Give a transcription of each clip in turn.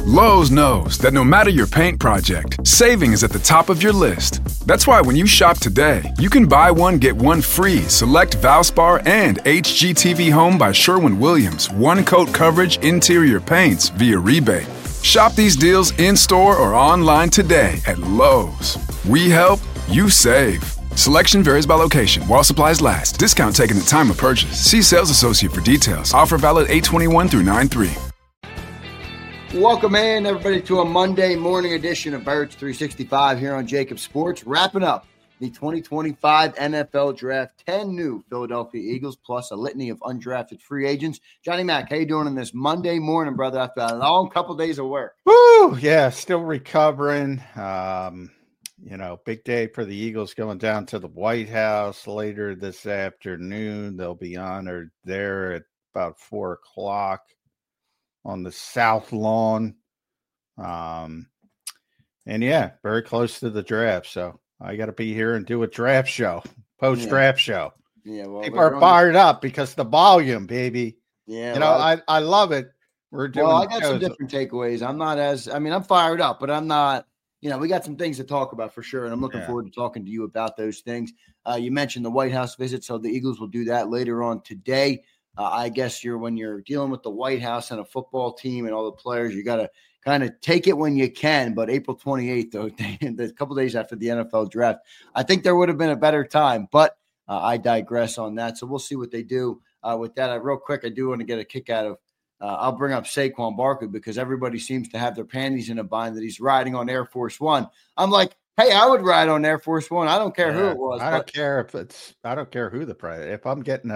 Lowe's knows that no matter your paint project, saving is at the top of your list. That's why when you shop today, you can buy one, get one free select Valspar and HGTV Home by Sherwin-Williams one-coat coverage interior paints via rebate. Shop these deals in-store or online today at Lowe's. We help, you save. Selection varies by location. While supplies last. Discount taken at time of purchase. See sales associate for details. Offer valid 8/21 through 9/3. Welcome in, everybody, to a Monday morning edition of Birds 365 here on Jacob Sports. Wrapping up the 2025 NFL Draft. 10 new Philadelphia Eagles plus a litany of undrafted free agents. Johnny Mack, how you doing on this Monday morning, brother, after a long couple days of work? Woo! Yeah, still recovering. Big day for the Eagles going down to the White House later this afternoon. They'll be honored there at about 4 o'clock. On the South Lawn. Very close to the draft. So I got to be here and do a draft show, post-draft show. Yeah, well, people are fired up because the volume, baby. Yeah. I love it. We're doing I got some different takeaways. I'm fired up, but I'm not, we got some things to talk about for sure. And I'm looking forward to talking to you about those things. You mentioned the White House visit. So the Eagles will do that later on today. I guess when you're dealing with the White House and a football team and all the players, you got to kind of take it when you can. But April 28th, though, a couple days after the NFL draft, I think there would have been a better time. But I digress on that. So we'll see what they do with that. Real quick, I do want to get a kick out of I'll bring up Saquon Barkley because everybody seems to have their panties in a bind that he's riding on Air Force One. I'm like, hey, I would ride on Air Force One. I don't care who it was. I don't care who the president. If I'm getting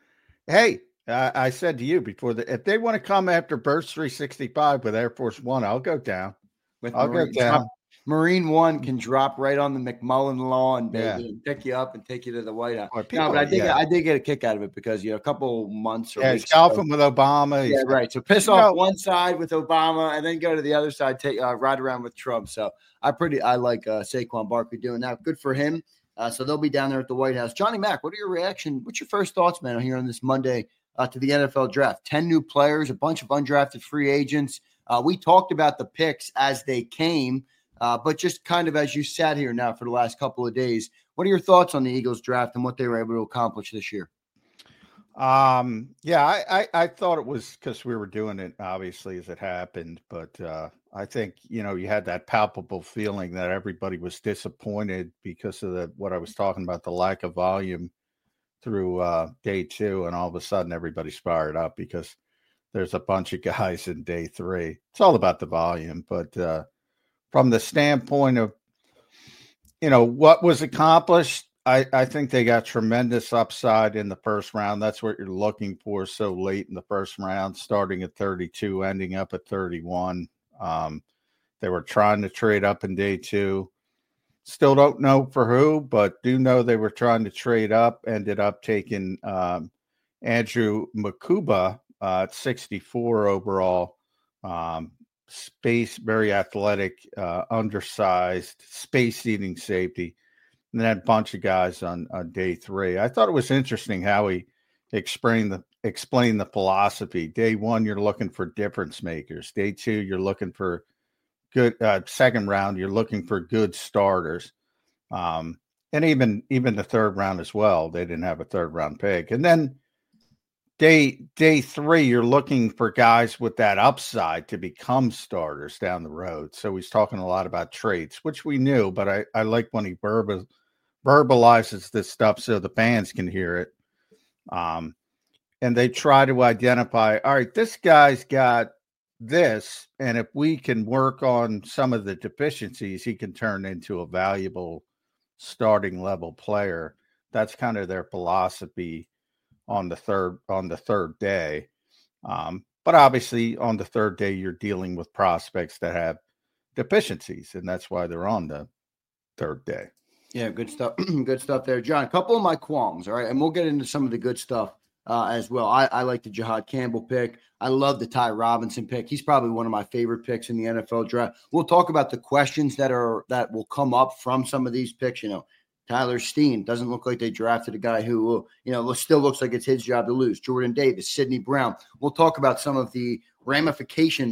I said to you before that if they want to come after Birds 365 with Air Force One, I'll go down. Go down. Marine One can drop right on the McMullen lawn, baby, and pick you up and take you to the White House. I did get a kick out of it because a couple months or weeks golfing with Obama. Yeah, right. So piss off one side with Obama and then go to the other side, ride around with Trump. So I like Saquon Barkley doing that. Good for him. So they'll be down there at the White House. Johnny Mack, what's your first thoughts, man, here on this Monday? To the NFL draft, 10 new players, a bunch of undrafted free agents. We talked about the picks as they came, but just kind of as you sat here now for the last couple of days, what are your thoughts on the Eagles draft and what they were able to accomplish this year? I thought it was because we were doing it obviously as it happened, but I think, you had that palpable feeling that everybody was disappointed because of what I was talking about, the lack of volume through day 2, and all of a sudden everybody's fired up because there's a bunch of guys in day 3. It's all about the volume, but from the standpoint of what was accomplished, I think they got tremendous upside in the first round. That's what you're looking for so late in the first round, starting at 32, ending up at 31. They were trying to trade up in day 2. Still don't know for who, but do know they were trying to trade up. Ended up taking Andrew Makuba at 64 overall. Very athletic, undersized, space-eating safety. And then a bunch of guys on day 3. I thought it was interesting how he explained the philosophy. Day 1, you're looking for difference makers. Day 2, you're looking for good second round, you're looking for good starters. And even the third round as well. They didn't have a third round pick. And then day 3, you're looking for guys with that upside to become starters down the road. So he's talking a lot about traits, which we knew, but I like when he verbalizes this stuff so the fans can hear it. And they try to identify, all right, this guy's got this, and if we can work on some of the deficiencies, he can turn into a valuable starting level player. That's kind of their philosophy on the third day. But obviously on the third day, you're dealing with prospects that have deficiencies, and that's why they're on the third day. Yeah, good stuff. Good stuff there, John. A couple of my qualms, all right, and we'll get into some of the good stuff as well. I like the Jihad Campbell pick. I love the Ty Robinson pick. He's probably one of my favorite picks in the NFL draft. We'll talk about the questions that will come up from some of these picks. Tyler Steen doesn't look like they drafted a guy who, still looks like it's his job to lose. Jordan Davis, Sidney Brown. We'll talk about some of the ramifications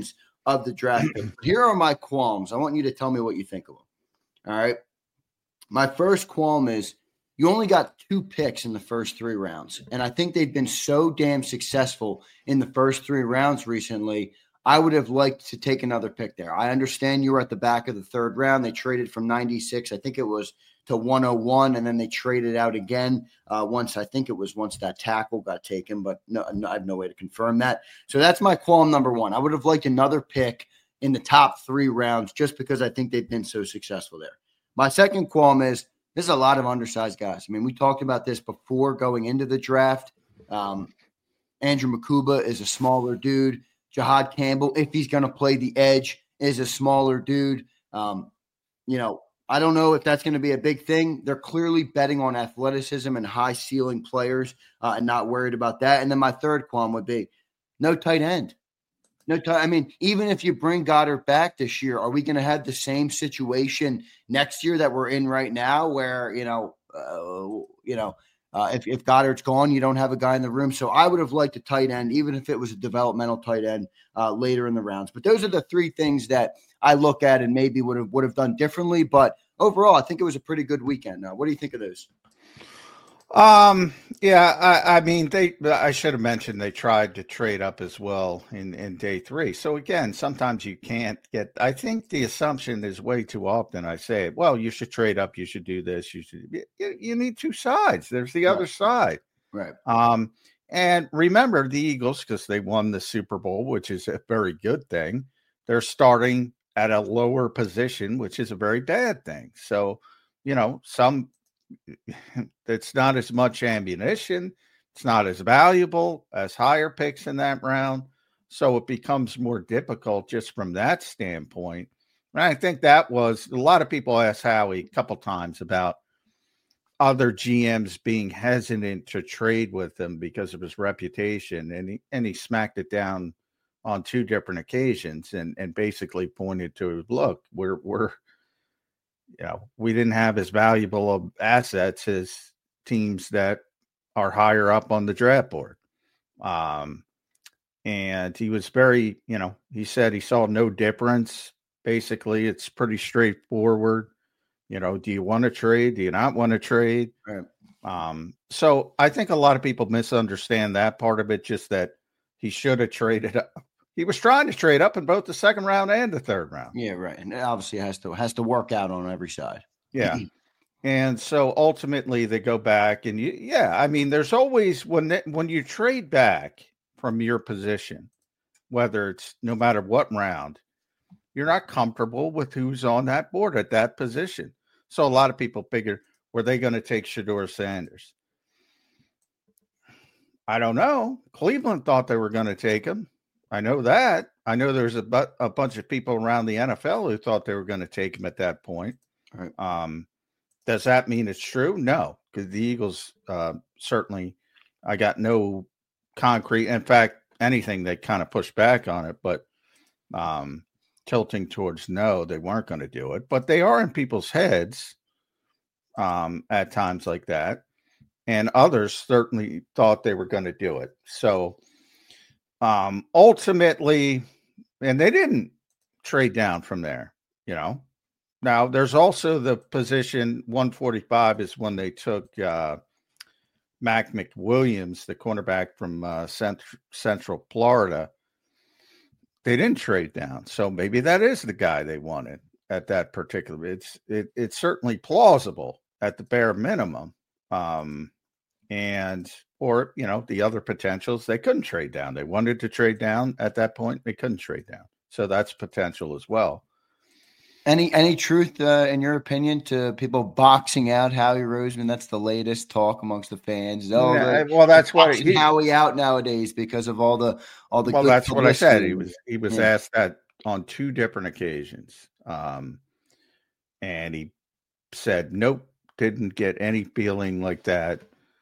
of the draft. Here are my qualms. I want you to tell me what you think of them. All right. My first qualm is you only got 2 picks in the first 3 rounds. And I think they've been so damn successful in the first 3 rounds recently. I would have liked to take another pick there. I understand you were at the back of the 3rd round. They traded from 96, I think it was, to 101, and then they traded out again once that tackle got taken, but no, I have no way to confirm that. So that's my qualm number 1. I would have liked another pick in the top 3 rounds just because I think they've been so successful there. My second qualm is there's a lot of undersized guys. I mean, we talked about this before going into the draft. Andrew Makuba is a smaller dude. Jihad Campbell, if he's going to play the edge, is a smaller dude. I don't know if that's going to be a big thing. They're clearly betting on athleticism and high ceiling players and not worried about that. And then my third qualm would be no tight end. I mean, even if you bring Goddard back this year, are we going to have the same situation next year that we're in right now where, if Goddard's gone, you don't have a guy in the room. So I would have liked a tight end, even if it was a developmental tight end later in the rounds. But those are the 3 things that I look at and maybe would have done differently. But overall, I think it was a pretty good weekend. What do you think of those? I mean, I should have mentioned they tried to trade up as well in day 3. So again, sometimes you can't get, I think the assumption is way too often I say, well, you should trade up. You should do this. You need 2 sides. There's the other side. Right. And remember the Eagles, because they won the Super Bowl, which is a very good thing. They're starting at a lower position, which is a very bad thing. So, it's not as much ammunition. It's not as valuable as higher picks in that round. So it becomes more difficult just from that standpoint. And I think that was a lot of people asked Howie a couple times about other GMs being hesitant to trade with him because of his reputation. And he smacked it down on 2 different occasions and basically pointed to, look, we didn't have as valuable of assets as teams that are higher up on the draft board. And he was very, he said he saw no difference. Basically, it's pretty straightforward. Do you want to trade? Do you not want to trade? Right. So I think a lot of people misunderstand that part of it, just that he should have traded up. He was trying to trade up in both the 2nd round and the 3rd round. Yeah, right. And it obviously has to work out on every side. Yeah. And so ultimately they go back and there's always when you trade back from your position, whether it's no matter what round, you're not comfortable with who's on that board at that position. So a lot of people figure, were they going to take Shedeur Sanders? I don't know. Cleveland thought they were going to take him. I know that. I know there's a bunch of people around the NFL who thought they were going to take him at that point. Right. Does that mean it's true? No, because the Eagles certainly, I got no concrete. In fact, anything they kind of pushed back on it, but tilting towards no, they weren't going to do it. But they are in people's heads at times like that. And others certainly thought they were going to do it. So ultimately, and they didn't trade down from there, Now, there's also the position 145 is when they took Mac McWilliams, the cornerback from Central Florida. They didn't trade down. So maybe that is the guy they wanted at that particular. It's certainly plausible at the bare minimum. Or the other potentials, they couldn't trade down. They wanted to trade down at that point. They couldn't trade down. So that's potential as well. Any truth, in your opinion, to people boxing out Howie Roseman? That's the latest talk amongst the fans. That's what Howie out nowadays because of all the. Well, that's what I said. He was asked that on 2 different occasions, and he said nope, didn't get any feeling like that.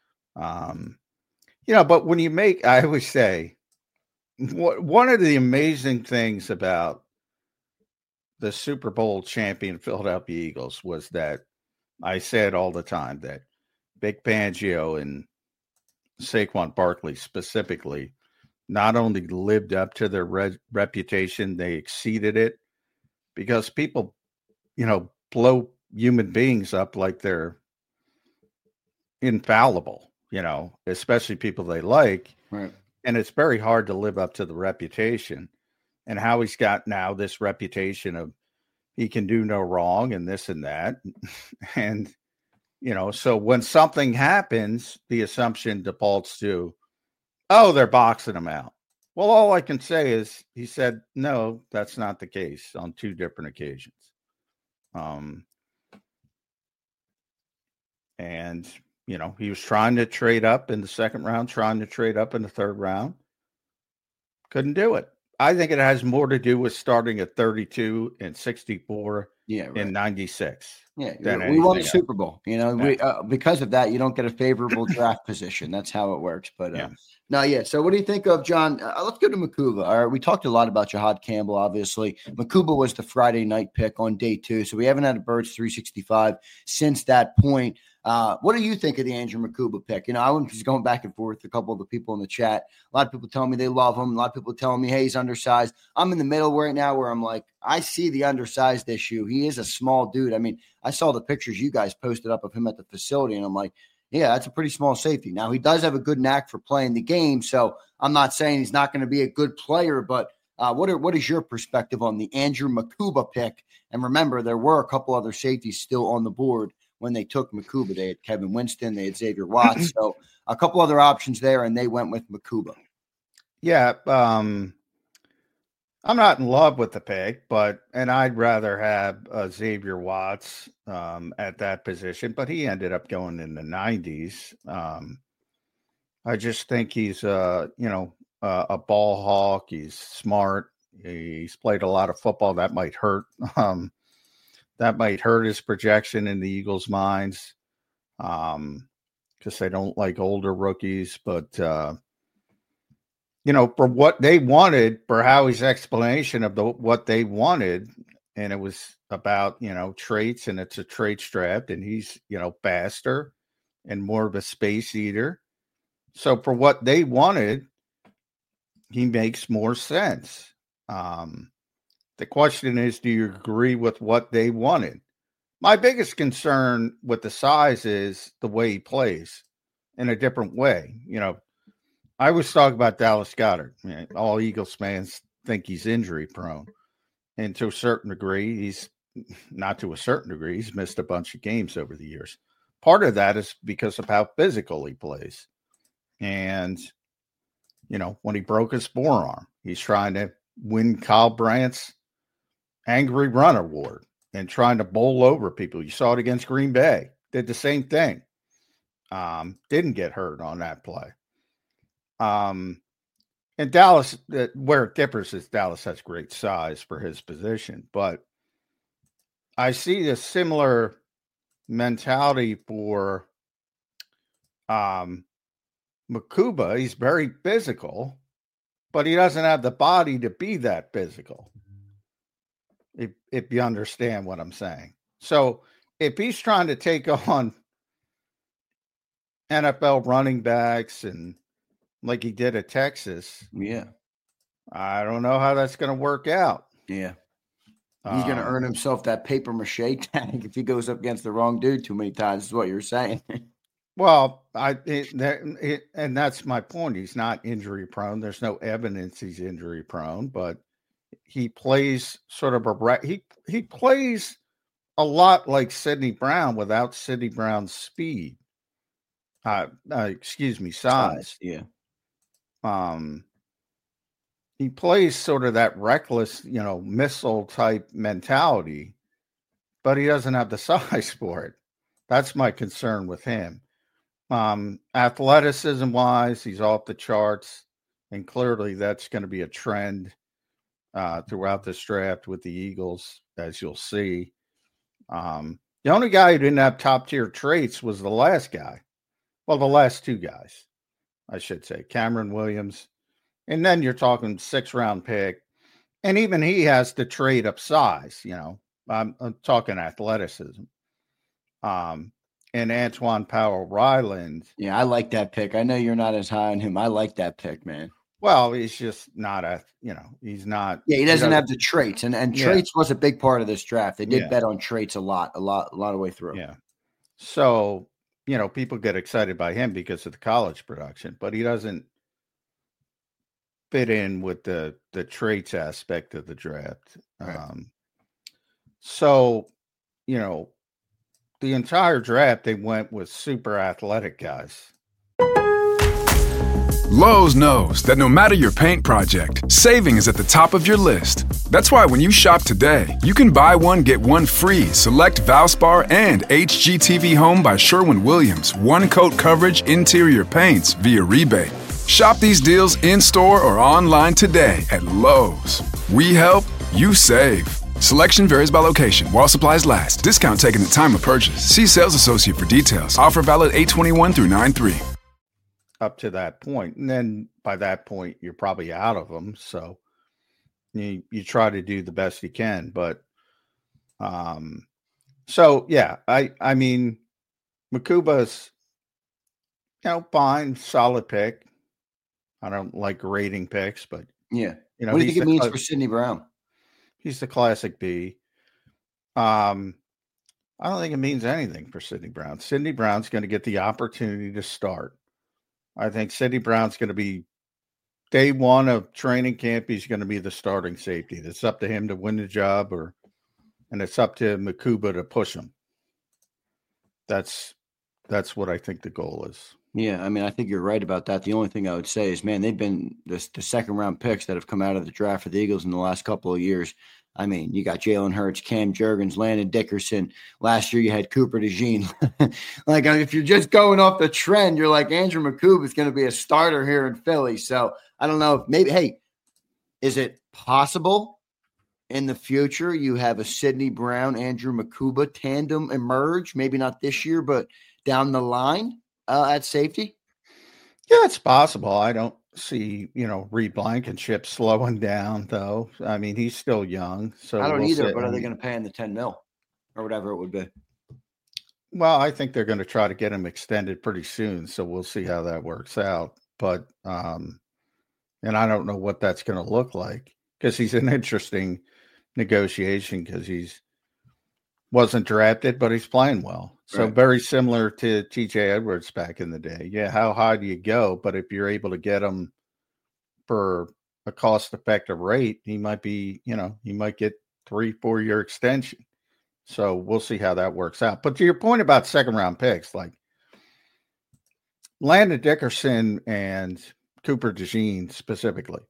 But when you make, I always say, one of the amazing things about the Super Bowl champion Philadelphia Eagles was that I said all the time that Vic Fangio and Saquon Barkley specifically not only lived up to their reputation, they exceeded it, because people, blow human beings up like they're infallible, especially people they like. Right. And it's very hard to live up to the reputation. And Howie's got now this reputation of he can do no wrong and this and that. And, so when something happens, the assumption defaults to, oh, they're boxing him out. Well, all I can say is he said, no, that's not the case on 2 different occasions. And, he was trying to trade up in the second round, trying to trade up in the third round. Couldn't do it. I think it has more to do with starting at 32 and 64 in 96. Yeah, we won the Super Bowl. Because of that, you don't get a favorable draft position. That's how it works. But So what do you think of John? Let's go to Mukuba. All right, we talked a lot about Jahad Campbell. Obviously, Mukuba was the Friday night pick on day 2, so we haven't had a Birds 365 since that point. What do you think of the Andrew Mukuba pick? I was just going back and forth with a couple of the people in the chat. A lot of people telling me they love him. A lot of people telling me, hey, he's undersized. I'm in the middle right now where I'm like, I see the undersized issue. He is a small dude. I mean, I saw the pictures you guys posted up of him at the facility, and I'm like, yeah, that's a pretty small safety. Now, he does have a good knack for playing the game, so I'm not saying he's not going to be a good player, but what is your perspective on the Andrew Mukuba pick? And remember, there were a couple other safeties still on the board when they took Mukuba. They had Kevin Winston, they had Xavier Watts, so a couple other options there, and they went with Mukuba. Yeah, I'm not in love with the pick, and I'd rather have Xavier Watts at that position, but he ended up going in the 90s. I just think he's, a ball hawk. He's smart. He's played a lot of football. That might hurt. That might hurt his projection in the Eagles' minds, because they don't like older rookies. But for what they wanted, for Howie's explanation of what they wanted, and it was about, traits, and it's a traits draft, and he's, faster and more of a space eater. So for what they wanted, he makes more sense. The question is, do you agree with what they wanted? My biggest concern with the size is the way he plays in a different way. I always talk about Dallas Goedert. All Eagles fans think he's injury prone. And to a certain degree, he's missed a bunch of games over the years. Part of that is because of how physical he plays. And, when he broke his forearm, he's trying to win Kyle Bryant's Angry Run Award and trying to bowl over people. You saw it against Green Bay. Did the same thing. Didn't get hurt on that play. And Dallas, where it differs is Dallas has great size for his position. But I see a similar mentality for Mukuba. He's very physical, but he doesn't have the body to be that physical. If you understand what I'm saying. So if he's trying to take on NFL running backs and like he did at Texas, I don't know how that's going to work out. Yeah. He's going to earn himself that paper mache tag if he goes up against the wrong dude too many times, is what you're saying. Well, and that's my point. He's not injury prone. There's no evidence he's injury prone, but he plays sort of he plays a lot like Sidney Brown without Sidney Brown's speed. Size. Yeah. He plays sort of that reckless, missile type mentality, but he doesn't have the size for it. That's my concern with him. Athleticism wise, he's off the charts, and clearly that's going to be a trend throughout this draft with the Eagles, as you'll see. The only guy who didn't have top tier traits was the last guy. Well, the last 2 guys, I should say, Cameron Williams. And then you're talking 6th-round pick. And even he has to trade up size, I'm talking athleticism. And Antoine Powell-Ryland. Yeah, I like that pick. I know you're not as high on him. I like that pick, man. Well, he's just not he's not. Yeah, he doesn't have the traits, and traits was a big part of this draft. They did bet on traits a lot of way through. Yeah. So, people get excited by him because of the college production, but he doesn't fit in with the traits aspect of the draft. Right. So, the entire draft, they went with super athletic guys. Lowe's knows that no matter your paint project, saving is at the top of your list. That's why when you shop today, you can buy one, get one free. Select Valspar and HGTV Home by Sherwin-Williams. One coat coverage interior paints via rebate. Shop these deals in-store or online today at Lowe's. We help, you save. Selection varies by location. While supplies last. Discount taken at time of purchase. See sales associate for details. Offer valid 8/21 through 9/3. Up to that point. And then by that point, you're probably out of them. So you try to do the best you can. But so yeah, I mean, Mukuba's, fine, solid pick. I don't like rating picks, but yeah. What do you think it means for Sidney Brown? He's the classic B. I don't think it means anything for Sidney Brown. Sidney Brown's going to get the opportunity to start. I think Sidney Brown's going to be day one of training camp. He's going to be the starting safety. It's up to him to win the job, and it's up to Mukuba to push him. That's what I think the goal is. Yeah, I mean, I think you're right about that. The only thing I would say is, man, they've been the second round picks that have come out of the draft for the Eagles in the last couple of years. I mean, you got Jalen Hurts, Cam Jurgens, Landon Dickerson. Last year you had Cooper DeJean. Like, if you're just going off the trend, you're like, Andrew Mukuba is going to be a starter here in Philly. So I don't know if maybe, is it possible in the future you have a Sidney Brown, Andrew Mukuba tandem emerge? Maybe not this year, but down the line at safety? Yeah, it's possible. I don't see, Reed Blankenship slowing down, though. I mean, he's still young. So I don't either, but are they going to pay him the $10 million or whatever it would be? Well, I think they're going to try to get him extended pretty soon. So we'll see how that works out. But, and I don't know what that's going to look like, because he's an interesting negotiation, because wasn't drafted, but he's playing well. So very similar to TJ Edwards back in the day. Yeah, how high do you go? But if you're able to get him for a cost-effective rate, he might be, he might get 3-4 year extension. So we'll see how that works out. But to your point about second-round picks, like Landon Dickerson and Cooper DeJean specifically,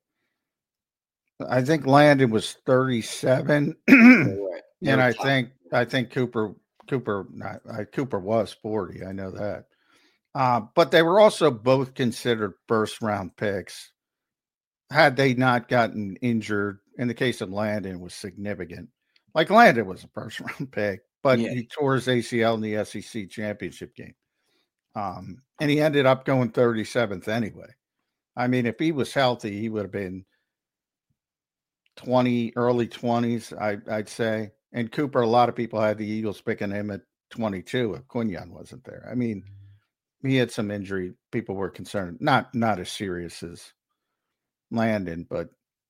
I think Landon was 37, and I think Cooper was 40. I know that. But they were also both considered first-round picks. Had they not gotten injured, in the case of Landon, was significant. Like, Landon was a first-round pick, but he tore his ACL in the SEC championship game. And he ended up going 37th anyway. I mean, if he was healthy, he would have been early 20s, I'd say. And Cooper, a lot of people had the Eagles picking him at 22 if Quinyon wasn't there. I mean, he had some injury. People were concerned. Not as serious as Landon, but,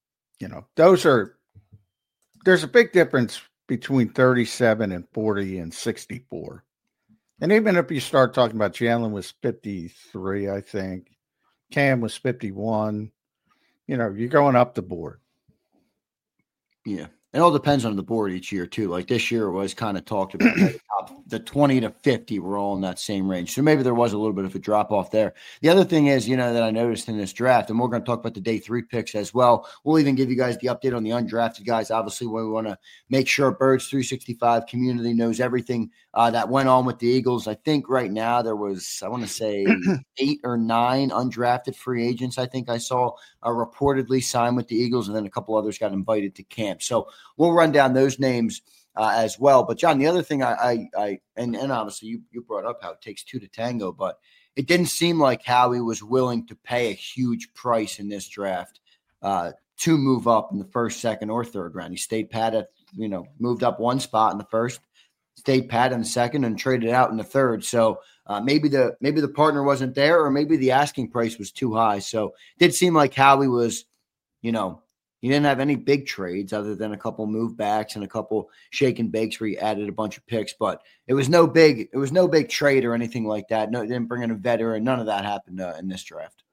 there's a big difference between 37 and 40 and 64. And even if you start talking about Jalen was 53, I think. Cam was 51. You're going up the board. Yeah. It all depends on the board each year, too. Like this year, it was kind of talked about the 20 to 50 were all in that same range. So maybe there was a little bit of a drop off there. The other thing is, that I noticed in this draft, and we're going to talk about the day 3 picks as well. We'll even give you guys the update on the undrafted guys. Obviously, we want to make sure Birds 365 community knows everything that went on with the Eagles. I think right now there was, I want to say 8 or 9 undrafted free agents. I think I saw reportedly signed with the Eagles, and then a couple others got invited to camp. So we'll run down those names as well. But John, the other thing and obviously you brought up how it takes 2 to tango, but it didn't seem like Howie was willing to pay a huge price in this draft to move up in the first, second, or third round. He stayed pat at, moved up one spot in the first, stayed pat in the second, and traded out in the third. So Maybe the partner wasn't there, or maybe the asking price was too high. So it did seem like Howie was, he didn't have any big trades other than a couple move backs and a couple shake and bakes where he added a bunch of picks, but it was no big trade or anything like that. No, didn't bring in a veteran. None of that happened in this draft.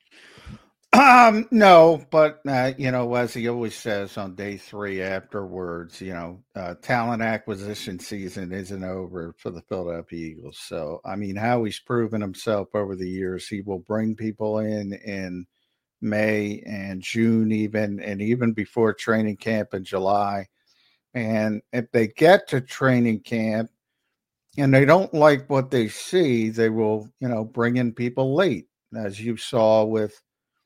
No, but as he always says on day 3 afterwards, talent acquisition season isn't over for the Philadelphia Eagles. So, I mean, Howie's proven himself over the years. He will bring people in May and June, even before training camp in July. And if they get to training camp and they don't like what they see, they will, bring in people late, as you saw with,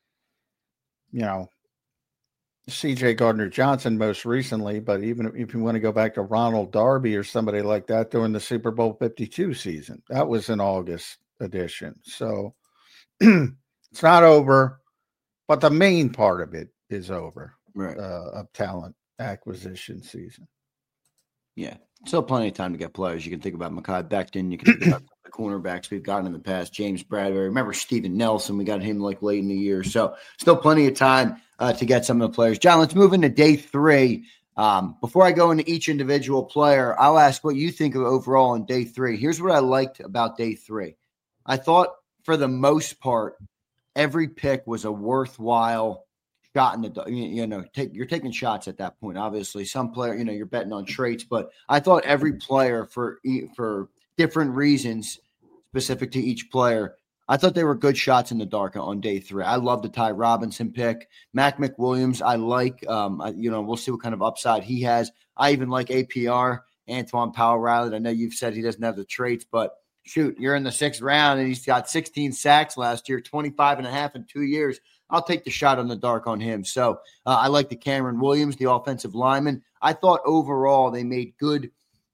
CJ Gardner-Johnson most recently, but even if you want to go back to Ronald Darby or somebody like that during the Super Bowl 52 season, that was an August edition. So it's not over, but the main part of it is over, right? Of talent acquisition season. Yeah, still plenty of time to get players. You can think about Mekhi Becton. You can think about the cornerbacks we've gotten in the past. James Bradbury. Remember Steven Nelson? We got him like late in the year. So still plenty of time to get some of the players. John, let's move into day 3. Before I go into each individual player, I'll ask what you think of overall on day 3. Here's what I liked about day 3. I thought for the most part, every pick was a worthwhile shot in the, you're taking shots at that point. Obviously, some player, you're betting on traits, but I thought every player for different reasons specific to each player, I thought they were good shots in the dark on day 3. I love the Ty Robinson pick. Mac McWilliams, I like. We'll see what kind of upside he has. I even like APR, Antoine Powell-Riley. I know you've said he doesn't have the traits, but shoot, you're in the 6th round and he's got 16 sacks last year, 25 and a half in 2 years. I'll take the shot on the dark on him. So I like the Cameron Williams, the offensive lineman. I thought overall they made good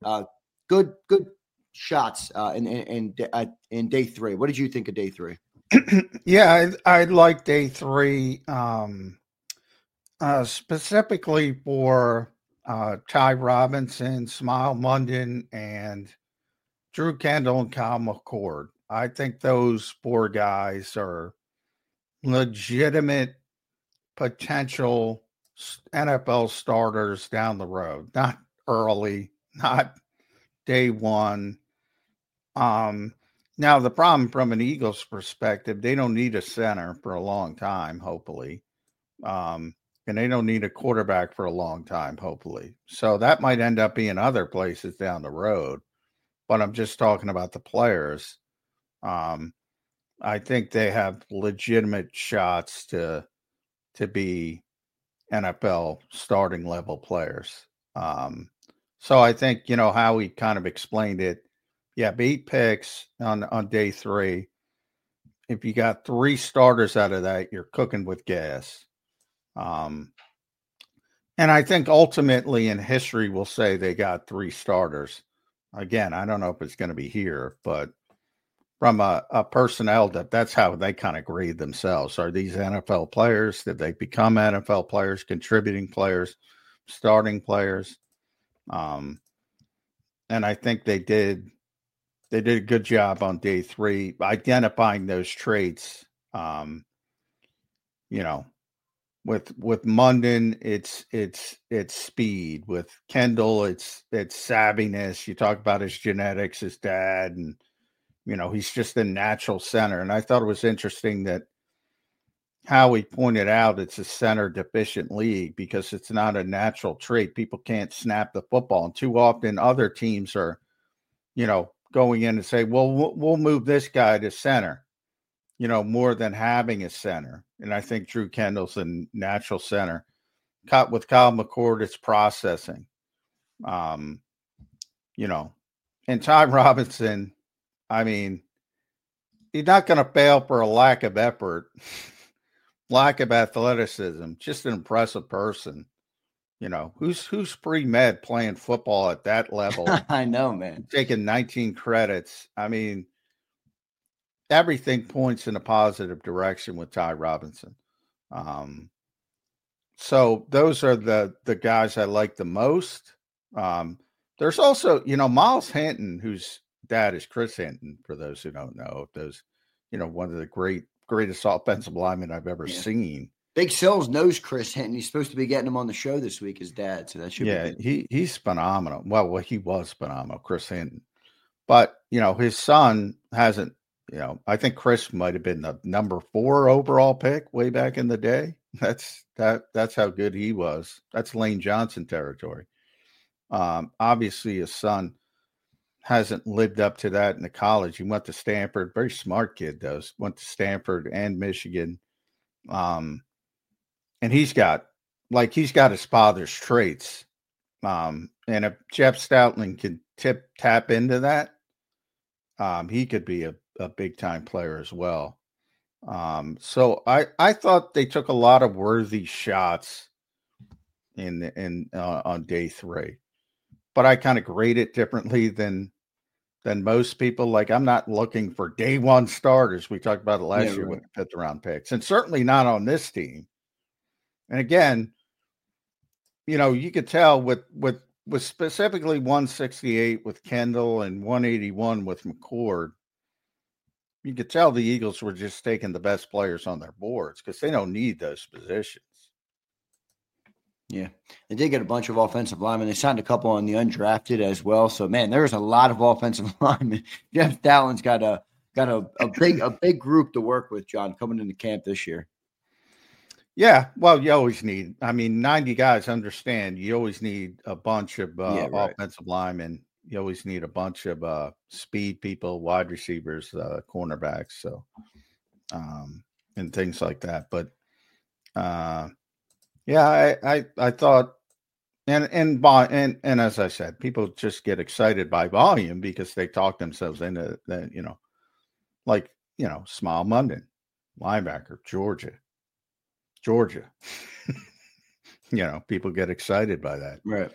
shots in day 3. What did you think of day 3? Yeah, I like day 3 specifically for Ty Robinson, Smile London, and Drew Kendall and Kyle McCord. I think those 4 guys are legitimate potential NFL starters down the road, not early, not day 1. Now the problem from an Eagles perspective, they don't need a center for a long time, hopefully. And they don't need a quarterback for a long time, hopefully. So that might end up being other places down the road. But I'm just talking about the players. I think they have legitimate shots to be NFL starting level players. So I think, how he kind of explained it. Yeah, 8 picks on day 3. If you got 3 starters out of that, you're cooking with gas. And I think ultimately in history, we'll say they got 3 starters. Again, I don't know if it's going to be here, but from a personnel depth, that's how they kind of grade themselves. Are these NFL players? Did they become NFL players, contributing players, starting players? And I think they did a good job on day 3 identifying those traits. With Munden, it's speed. With Kendall, it's savviness. You talk about his genetics, his dad, and he's just a natural center. And I thought it was interesting that Howie pointed out it's a center deficient league because it's not a natural trait. People can't snap the football. And too often other teams are, going in and say, well, we'll move this guy to center, more than having a center. And I think Drew Kendall's a natural center. With Kyle McCord, it's processing. And Ty Robinson, I mean, he's not going to fail for a lack of effort, lack of athleticism, just an impressive person. Who's pre-med playing football at that level? I know, man. Taking 19 credits. I mean, everything points in a positive direction with Ty Robinson. So those are the guys I like the most. There's also, Miles Hinton, who's dad is Chris Hinton, for those who don't know. Those, one of the greatest offensive linemen I've ever seen. Big Sills knows Chris Hinton. He's supposed to be getting him on the show this week, his dad. So that should be good. He's phenomenal. Well, he was phenomenal, Chris Hinton. But, his son hasn't, I think Chris might have been the number 4 overall pick way back in the day. That's how good he was. That's Lane Johnson territory. Obviously his son hasn't lived up to that in the college. He went to Stanford, very smart kid though. Went to Stanford and Michigan. And he's got his father's traits. And if Jeff Stoutland can tap into that, he could be a big time player as well. So I thought they took a lot of worthy shots on day 3, but I kind of grade it differently than most people. Like, I'm not looking for day 1 starters. We talked about it last year with the 5th round picks, and certainly not on this team. And again, you could tell with specifically 168 with Kendall and 181 with McCord, you could tell the Eagles were just taking the best players on their boards because they don't need those positions. Yeah, they did get a bunch of offensive linemen. They signed a couple on the undrafted as well. So, man, there's a lot of offensive linemen. Jeff Stoutland's got a big group to work with, John, coming into camp this year. Yeah, well, you always need. 90 guys. Understand? You always need a bunch of offensive linemen. You always need a bunch of speed people, wide receivers, cornerbacks, so and things like that. But I thought, and as I said, people just get excited by volume because they talk themselves into that. Smile Munden, linebacker, Georgia. People get excited by that, right?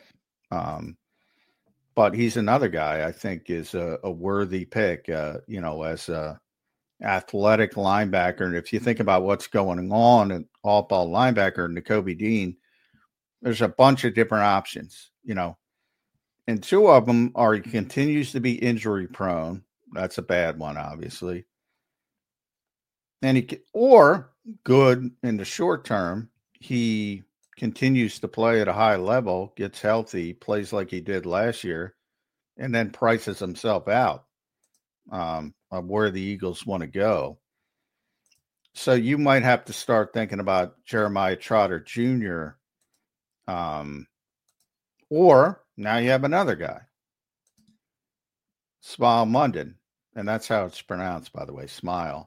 But he's another guy I think is a worthy pick, as a athletic linebacker. And if you think about what's going on at off-ball linebacker, Nakobe Dean, there's a bunch of different options, and 2 of them are he continues to be injury prone. That's a bad one, obviously. And or good in the short term, he continues to play at a high level, gets healthy, plays like he did last year, and then prices himself out of where the Eagles want to go. So you might have to start thinking about Jeremiah Trotter Jr. Or now you have another guy, Smile Munden, and that's how it's pronounced, by the way, Smile.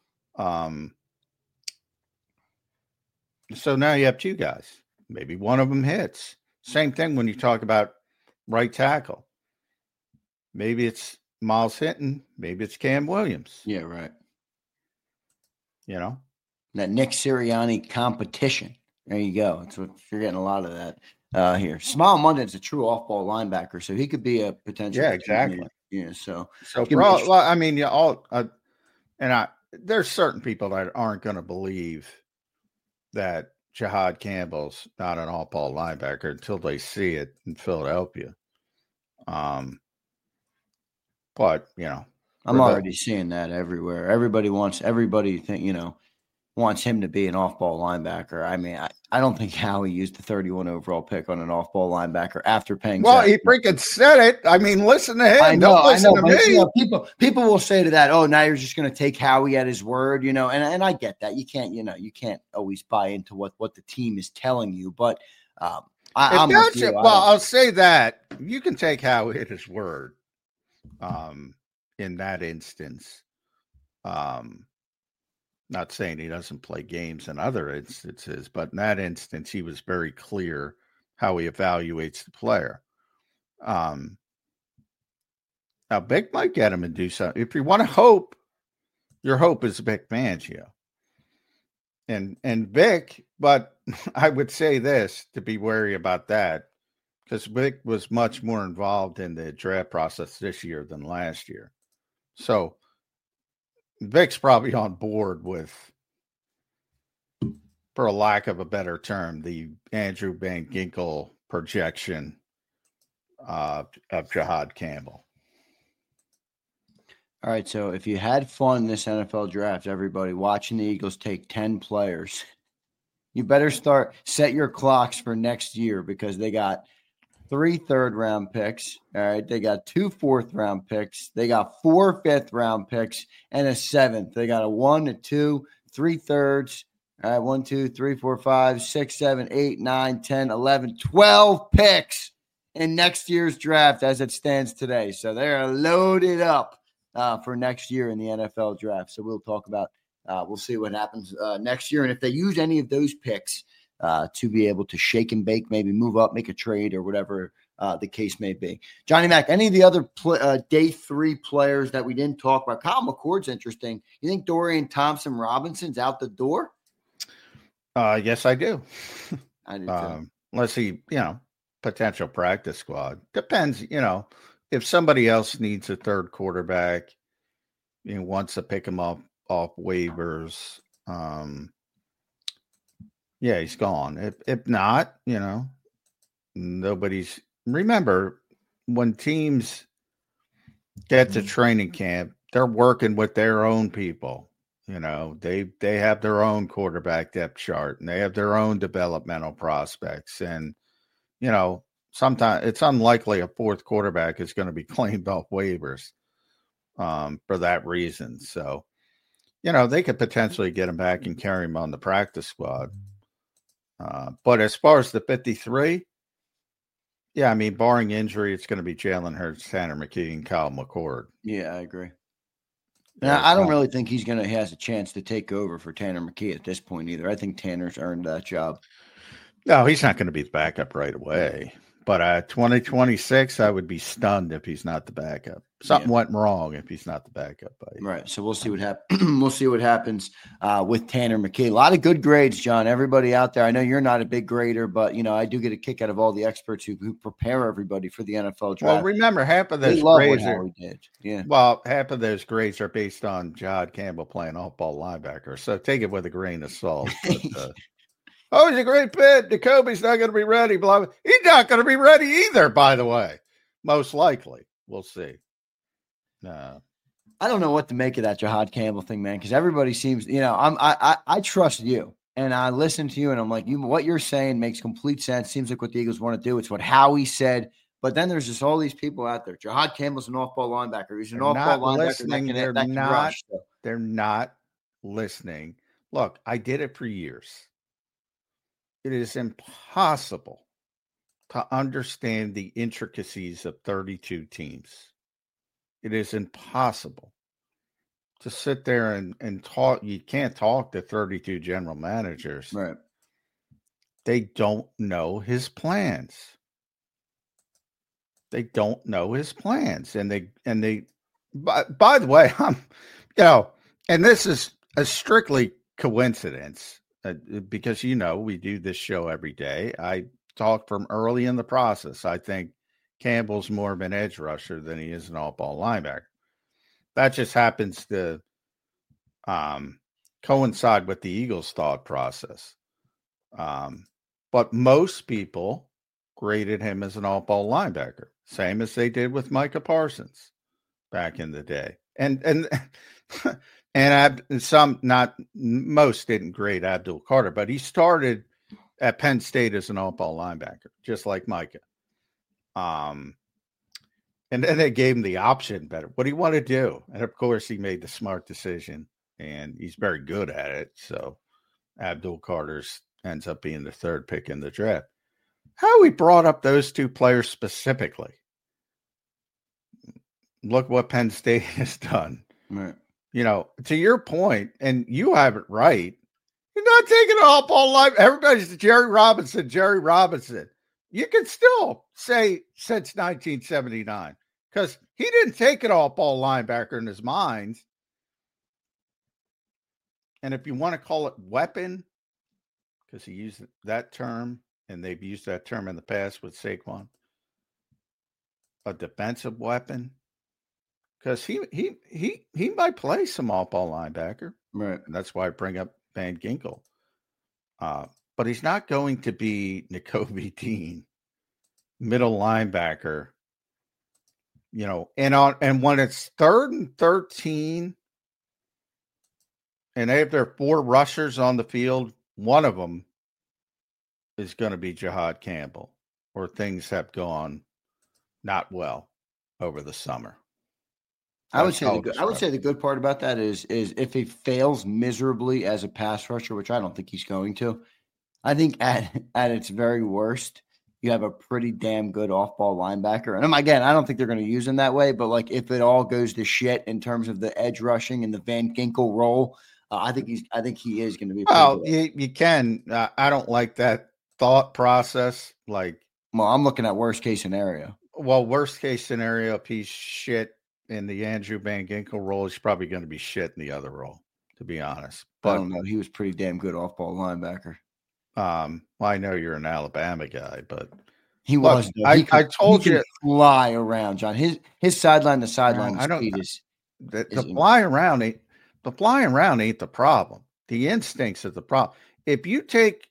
So now you have 2 guys. Maybe one of them hits. Same thing when you talk about right tackle. Maybe it's Miles Hinton. Maybe it's Cam Williams. Yeah, right. That Nick Sirianni competition. There you go. You're getting a lot of that here. Smile Munden's a true off-ball linebacker, so he could be a potential. Yeah, exactly. Yeah, so there's certain people that aren't going to believe that Jihad Campbell's not an all-ball linebacker until they see it in Philadelphia. But I'm already seeing that everywhere. Everybody wants him to be an off-ball linebacker. I don't think Howie used the 31 overall pick on an off-ball linebacker after paying. Well, he freaking said it. Listen to him. I know, don't listen to me. People will say to that, "Oh, now you're just going to take Howie at his word," and I get that. You can't always buy into what the team is telling you. But I'm with you. I'll say that you can take Howie at his word. In that instance, not saying he doesn't play games in other instances, but in that instance, he was very clear how he evaluates the player. Now, Vic might get him and do something. If you want to hope, your hope is Vic Fangio. And Vic, but I would say this to be wary about that, because Vic was much more involved in the draft process this year than last year. So Vic's probably on board with, for a lack of a better term, the Andrew Van Ginkel projection of Jihad Campbell. All right, so if you had fun in this NFL draft, everybody watching the Eagles take 10 players, you better set your clocks for next year because they got 3 third-round picks. All right, they got 2 fourth-round picks. They got 4 fifth-round picks and a 7th. They got a 1, a 2, 3 thirds. All right, 1, 2, 3, 4, 5, 6, 7, 8, 9, 10, 11, 12 picks in next year's draft as it stands today. So they're loaded up for next year in the NFL draft. So we'll talk about, we'll see what happens next year. And if they use any of those picks to be able to shake and bake, maybe move up, make a trade or whatever the case may be. Johnny Mac, any of the other day 3 players that we didn't talk about? Kyle McCord's interesting. You think Dorian Thompson-Robinson's out the door? Yes, I do. I do too. Let's see, potential practice squad. Depends, if somebody else needs a third quarterback, wants to pick him up off waivers, yeah, he's gone. If not, nobody's. Remember, when teams get to training camp, they're working with their own people. They have their own quarterback depth chart and they have their own developmental prospects. And, sometimes it's unlikely a fourth quarterback is going to be claimed off waivers for that reason. So, they could potentially get him back and carry him on the practice squad. But as far as the 53, yeah, I mean, barring injury, it's going to be Jalen Hurts, Tanner McKee, and Kyle McCord. Yeah, I agree. Now, I don't really think he has a chance to take over for Tanner McKee at this point either. I think Tanner's earned that job. No, he's not going to be the backup right away. But 2026, I would be stunned if he's not the backup. Something went wrong if he's not the backup. Right. So we'll see what happens. We'll see what happens with Tanner McKee. A lot of good grades, John. Everybody out there. I know you're not a big grader, but I do get a kick out of all the experts who prepare everybody for the NFL draft. Well, remember, half of those grades half of those grades are based on Jahad Campbell playing off-ball linebacker. So take it with a grain of salt. But, oh, he's a great fit. Jacoby's not going to be ready. Blah, blah. He's not going to be ready either, by the way. Most likely. We'll see. I don't know what to make of that Jahad Campbell thing, man, because everybody seems, I trust you. And I listen to you, and I'm like, what you're saying makes complete sense. Seems like what the Eagles want to do. It's what Howie said. But then there's just all these people out there. Jahad Campbell's an off-ball linebacker. He's an off-ball linebacker. They're not listening. Look, I did it for years. It is impossible to understand the intricacies of 32 teams. It is impossible to sit there and talk. You can't talk to 32 general managers. Right. They don't know his plans. They don't know his plans. And by the way, and this is a strictly coincidence because, we do this show every day. I talk from early in the process. I think Campbell's more of an edge rusher than he is an off-ball linebacker. That just happens to coincide with the Eagles' thought process. But most people graded him as an off-ball linebacker, same as they did with Micah Parsons back in the day. And most didn't grade Abdul Carter, but he started at Penn State as an off-ball linebacker, just like Micah. And then they gave him the option better. What do you want to do? And of course, he made the smart decision, and he's very good at it. So Abdul Carter's ends up being the third pick in the draft. How we brought up those two players specifically. Look what Penn State has done. Right. To your point, and you have it right. You're not taking it all ball life. Everybody's Jerry Robinson. You can still say since 1979 because he didn't take it all ball linebacker in his mind. And if you want to call it weapon, because he used that term, and they've used that term in the past with Saquon, a defensive weapon, because he might play some off-ball linebacker, right? And that's why I bring up Van Ginkel. But he's not going to be Nakobe Dean, middle linebacker, and when it's 3rd and 13 and they have their 4 rushers on the field, one of them is going to be Jihad Campbell, or things have gone not well over the summer. I would say the good part about that is if he fails miserably as a pass rusher, which I don't think he's going to. I think at its very worst, you have a pretty damn good off-ball linebacker. And again, I don't think they're going to use him that way, but like if it all goes to shit in terms of the edge rushing and the Van Ginkel role, I think he is going to be. Well, you can. I don't like that thought process. Like, well, I'm looking at worst case scenario. Well, worst case scenario, if he's shit in the Andrew Van Ginkel role, he's probably going to be shit in the other role, to be honest. But I don't know. He was pretty damn good off-ball linebacker. Well, I know you're an Alabama guy, but he was. I told you, fly around, John. His sideline to sideline speed is the flying around ain't the problem. The instincts is the problem. If you take,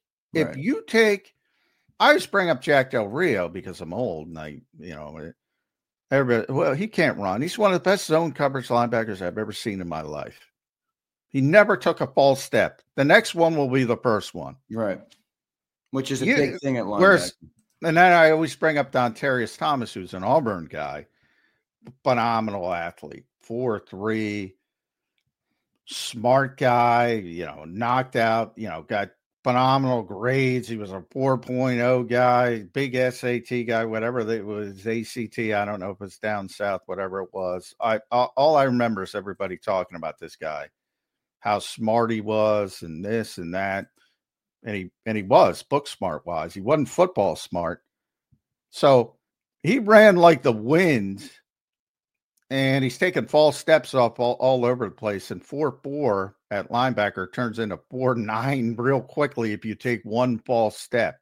I just bring up Jack Del Rio because I'm old and everybody. Well, he can't run. He's one of the best zone coverage linebackers I've ever seen in my life. He never took a false step. The next one will be the first one. Right. Which is a big thing at linebacker. And then I always bring up Dontarius Thomas, who's an Auburn guy. Phenomenal athlete. 4'3", smart guy, knocked out, got phenomenal grades. He was a 4.0 guy, big SAT guy, whatever it was, ACT. I don't know if it's down south, whatever it was. All I remember is everybody talking about this guy, how smart he was and this and that. And he was book smart wise. He wasn't football smart. So he ran like the wind, and he's taking false steps off all over the place. And 4.4 at linebacker turns into 4.9 real quickly if you take one false step.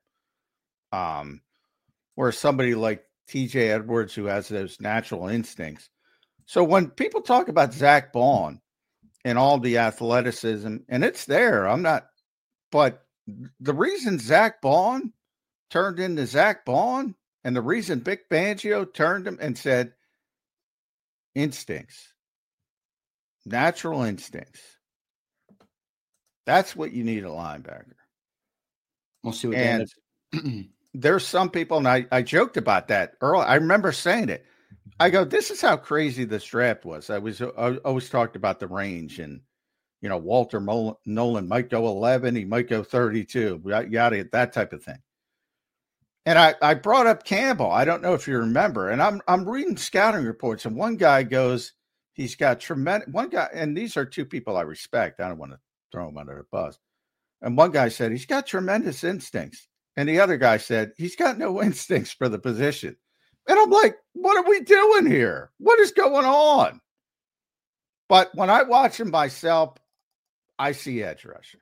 Whereas somebody like TJ Edwards, who has those natural instincts. So when people talk about Zach Baun and all the athleticism, and it's there, but the reason Zach Baun turned into Zach Baun, and the reason Vic Fangio turned him and said, instincts, natural instincts. That's what you need a linebacker. We'll see what that is. There's some people, and I joked about that earlier. I remember saying it. I go, this is how crazy this draft was. I always talked about the range, and Walter Nolan might go 11, he might go 32, yada, that type of thing. And I brought up Campbell. I don't know if you remember. And I'm reading scouting reports, and one guy goes, he's got tremendous. One guy, and these are two people I respect. I don't want to throw him under the bus. And one guy said he's got tremendous instincts, and the other guy said he's got no instincts for the position. And I'm like, what are we doing here? What is going on? But when I watch him myself, I see edge rusher.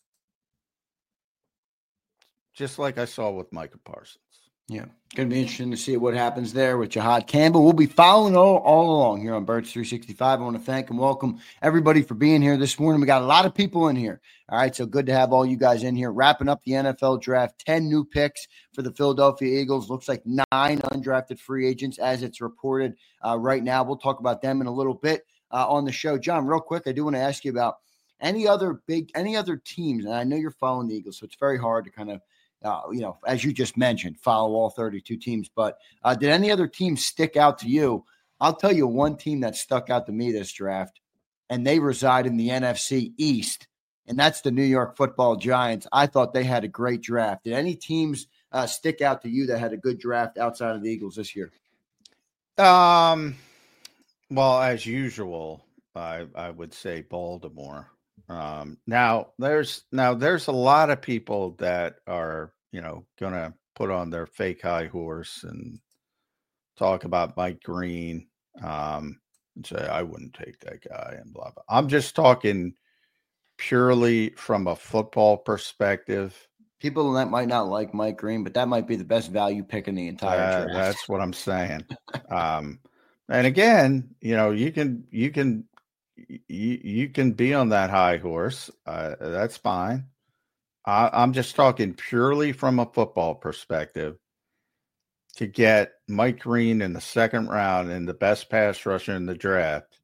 Just like I saw with Micah Parsons. Yeah. Going to be interesting to see what happens there with Jihad Campbell. We'll be following all along here on Birds 365. I want to thank and welcome everybody for being here this morning. We got a lot of people in here. All right. So good to have all you guys in here. Wrapping up the NFL draft, 10 new picks for the Philadelphia Eagles. Looks like 9 undrafted free agents as it's reported right now. We'll talk about them in a little bit on the show. John, real quick, I do want to ask you about any other teams. And I know you're following the Eagles, so it's very hard to kind of, as you just mentioned, follow all 32 teams. But did any other teams stick out to you? I'll tell you one team that stuck out to me this draft, and they reside in the NFC East, and that's the New York Football Giants. I thought they had a great draft. Did any teams stick out to you that had a good draft outside of the Eagles this year? Well, as usual, I would say Baltimore. Now there's a lot of people that are, going to put on their fake high horse and talk about Mike Green, and say, I wouldn't take that guy and blah, blah. I'm just talking purely from a football perspective. People that might not like Mike Green, but that might be the best value pick in the entire draft. That's what I'm saying. And again, you can be on that high horse. That's fine. I'm just talking purely from a football perspective. to get Mike Green in the second round and the best pass rusher in the draft.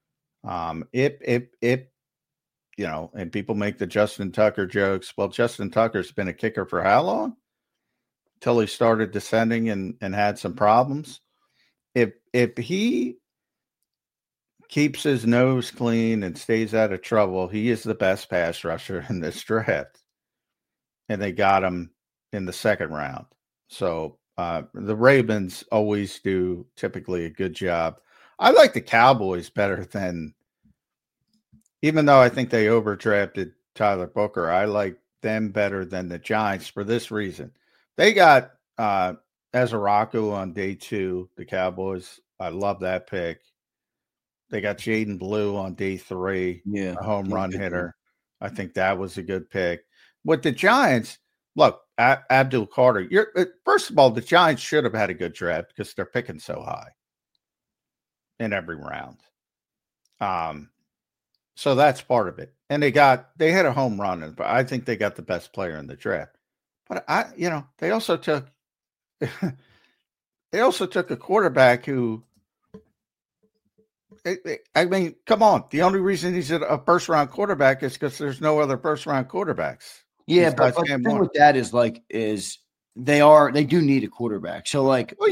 And people make the Justin Tucker jokes. Well, Justin Tucker's been a kicker for how long? Till he started descending and had some problems. If he keeps his nose clean and stays out of trouble, he is the best pass rusher in this draft. And they got him in the second round. So the Ravens always do typically a good job. I like the Cowboys better than, even though I think they overdrafted Tyler Booker, I like them better than the Giants for this reason. They got Ezeraku on day 2, the Cowboys. I love that pick. They got Jaden Blue on day 3, a home run hitter. I think that was a good pick. With the Giants, look, Abdul Carter, first of all, the Giants should have had a good draft because they're picking so high in every round. So that's part of it. And they had a home run, but I think they got the best player in the draft. But they also took a quarterback who, I mean, come on. The only reason he's a first round quarterback is because there's no other first round quarterbacks. Yeah, but the thing with that is they do need a quarterback. So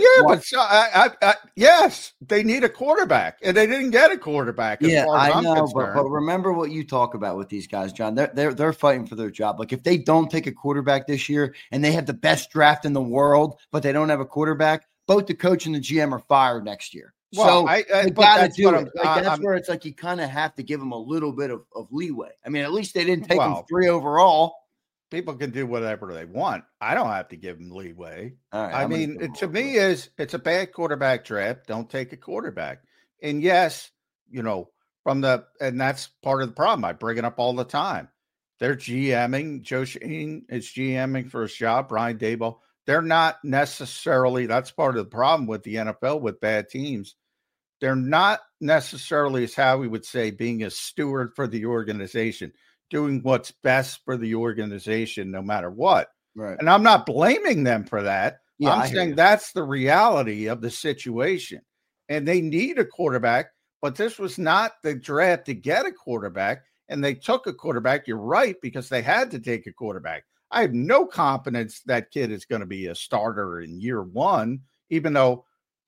yes, they need a quarterback, and they didn't get a quarterback. I know, but remember what you talk about with these guys, John. They're fighting for their job. Like if they don't take a quarterback this year, and they have the best draft in the world, but they don't have a quarterback, both the coach and the GM are fired next year. Well, so you got to do it. That's where it's like you kind of have to give them a little bit of leeway. I mean, at least they didn't take them 3 overall. People can do whatever they want. I don't have to give them leeway. All right, I mean, to me, it's a bad quarterback draft. Don't take a quarterback. And yes, and that's part of the problem. I bring it up all the time. They're GMing. Joe Schoen is GMing for his job. Brian Daboll. They're not necessarily, that's part of the problem with the NFL with bad teams. They're not necessarily, as Howie would say, being a steward for the organization, doing what's best for the organization no matter what. Right. And I'm not blaming them for that. Yeah, I'm saying that's the reality of the situation. And they need a quarterback, but this was not the draft to get a quarterback. And they took a quarterback. You're right, because they had to take a quarterback. I have no confidence that kid is going to be a starter in year 1, even though,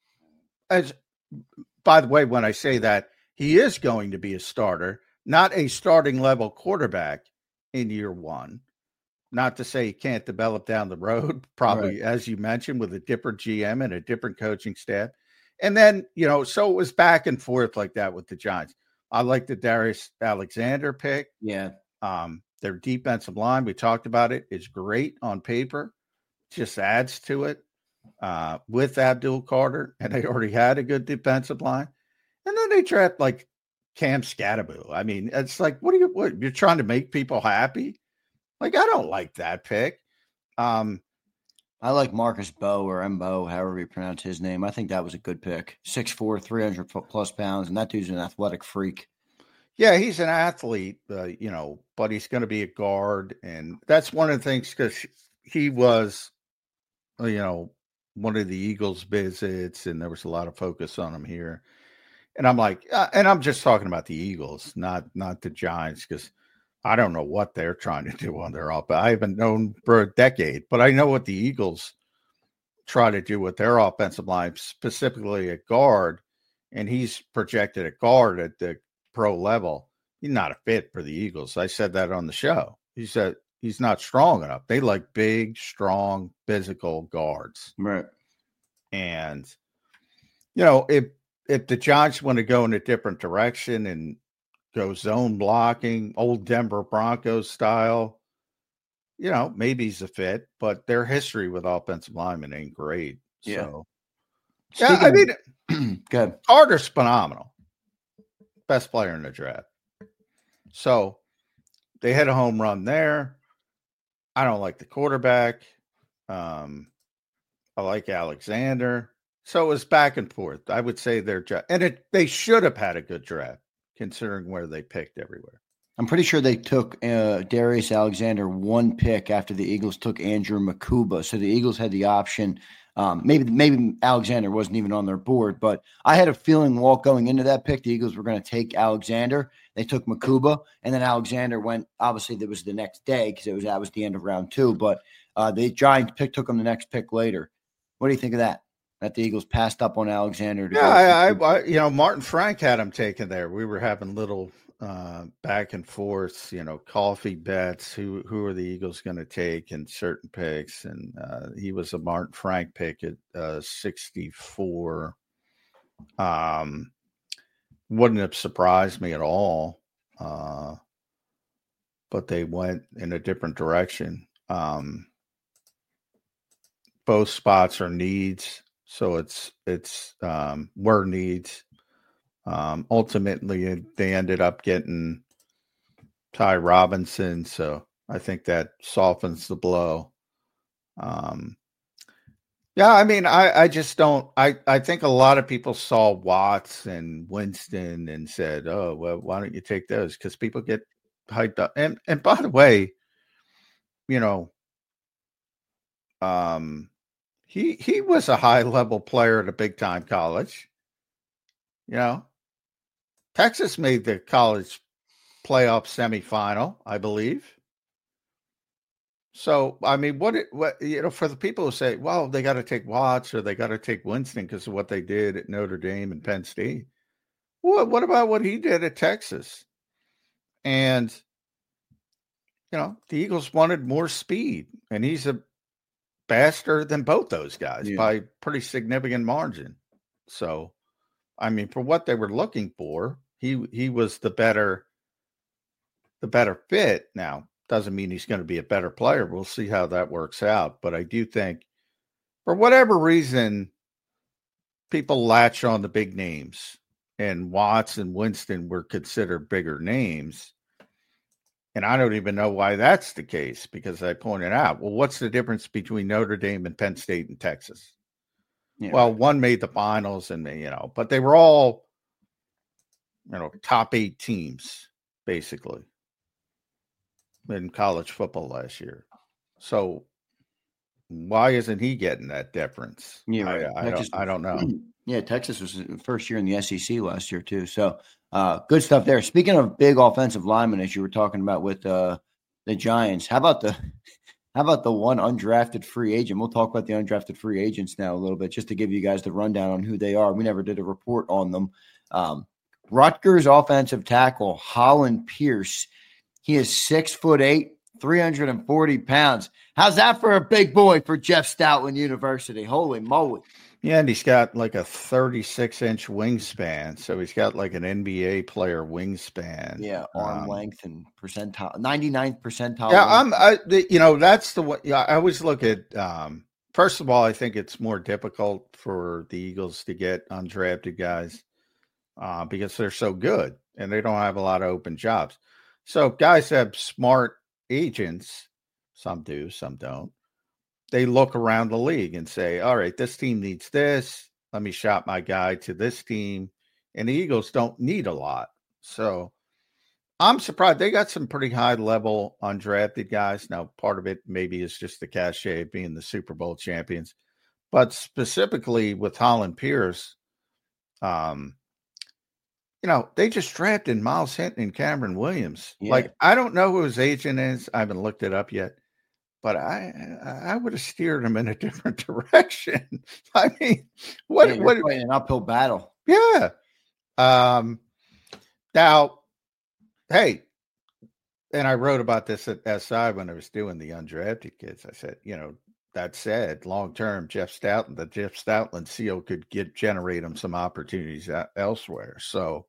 by the way, when I say that, he is going to be a starter, not a starting level quarterback in year 1. Not to say he can't develop down the road, probably, right, as you mentioned, with a different GM and a different coaching staff. And then, so it was back and forth like that with the Giants. I like the Darius Alexander pick. Yeah. Their defensive line, we talked about it, is great on paper. Just adds to it with Abdul Carter, and they already had a good defensive line. And then they draft like Cam Scatterbo. I mean, it's like, what you're trying to make people happy? Like, I don't like that pick. I like Marcus Bowe or Mbo, however you pronounce his name. I think that was a good pick. 6'4", 300 plus pounds, and that dude's an athletic freak. Yeah, he's an athlete, but he's going to be a guard. And that's one of the things, because he was, one of the Eagles visits, and there was a lot of focus on him here. And I'm like, and I'm just talking about the Eagles, not the Giants, because I don't know what they're trying to do on their offense. I haven't known for a decade, but I know what the Eagles try to do with their offensive line, specifically at guard. And he's projected at guard at the pro level. He's not a fit for the Eagles. I said that on the show. He said he's not strong enough. They like big, strong, physical guards. Right. And, if the Giants want to go in a different direction and go zone blocking, old Denver Broncos style, maybe he's a fit, but their history with offensive linemen ain't great. Yeah. So, I mean, good. Carter's phenomenal. Best player in the draft. So they had a home run there. I don't like the quarterback. I like Alexander. So it was back and forth. I would say they should have had a good draft, considering where they picked everywhere. I'm pretty sure they took Darius Alexander 1 pick after the Eagles took Andrew Makuba. So the Eagles had the option Maybe Alexander wasn't even on their board, but I had a feeling going into that pick, the Eagles were going to take Alexander. They took Makuba, and then Alexander went. Obviously, that was the next day because that was the end of round 2. But the Giants took him the next pick later. What do you think of that? That the Eagles passed up on Alexander? I Martin Frank had him taken there. We were having little back and forth, coffee bets. Who are the Eagles going to take in certain picks? And he was a Martin Frank pick at 64. Wouldn't have surprised me at all. But they went in a different direction. Both spots are needs. So it's were needs. Ultimately, they ended up getting Ty Robinson, so I think that softens the blow. I just don't. I think a lot of people saw Watts and Winston and said, "Oh, well, why don't you take those?" Because people get hyped up. And by the way, he was a high level player at a big time college. Texas made the college playoff semifinal, I believe. So, I mean, what for the people who say, well, they got to take Watts or they got to take Winston because of what they did at Notre Dame and Penn State. What about what he did at Texas? And, the Eagles wanted more speed, and he's faster than both those guys by a pretty significant margin. So, I mean, for what they were looking for, he was the better fit. Now, doesn't mean he's going to be a better player. We'll see how that works out. But I do think, for whatever reason, people latch on the big names, and Watts and Winston were considered bigger names. And I don't even know why that's the case, because I pointed out, well, what's the difference between Notre Dame and Penn State and Texas? Yeah. Well, one made the finals and, but they were all, top 8 teams, basically, in college football last year. So why isn't he getting that difference? Yeah, I don't know. Yeah, Texas was the first year in the SEC last year too. So good stuff there. Speaking of big offensive linemen, as you were talking about with the Giants, how about the one undrafted free agent? We'll talk about the undrafted free agents now a little bit, just to give you guys the rundown on who they are. We never did a report on them. Rutgers offensive tackle Holland Pierce. He is 6'8", 340 pounds. How's that for a big boy for Jeff Stoutland University? Holy moly. Yeah, and he's got like a 36-inch wingspan. So he's got like an NBA player wingspan. Yeah, arm length and percentile, 99th percentile. Yeah, that's the way. Yeah, I always look at, first of all, I think it's more difficult for the Eagles to get undrafted guys because they're so good and they don't have a lot of open jobs. So guys have smart agents. Some do, some don't. They look around the league and say, all right, this team needs this. Let me shop my guy to this team. And the Eagles don't need a lot. So I'm surprised. They got some pretty high level undrafted guys. Now, part of it maybe is just the cachet of being the Super Bowl champions. But specifically with Holland Pierce, they just drafted Miles Hinton and Cameron Williams. Yeah. Like, I don't know who his agent is. I haven't looked it up yet. But I would have steered him in a different direction. I mean, what an uphill battle. Yeah. Now, hey, and I wrote about this at SI when I was doing the undrafted kids. I said, that said, long term, the Jeff Stoutland seal could generate him some opportunities elsewhere. So,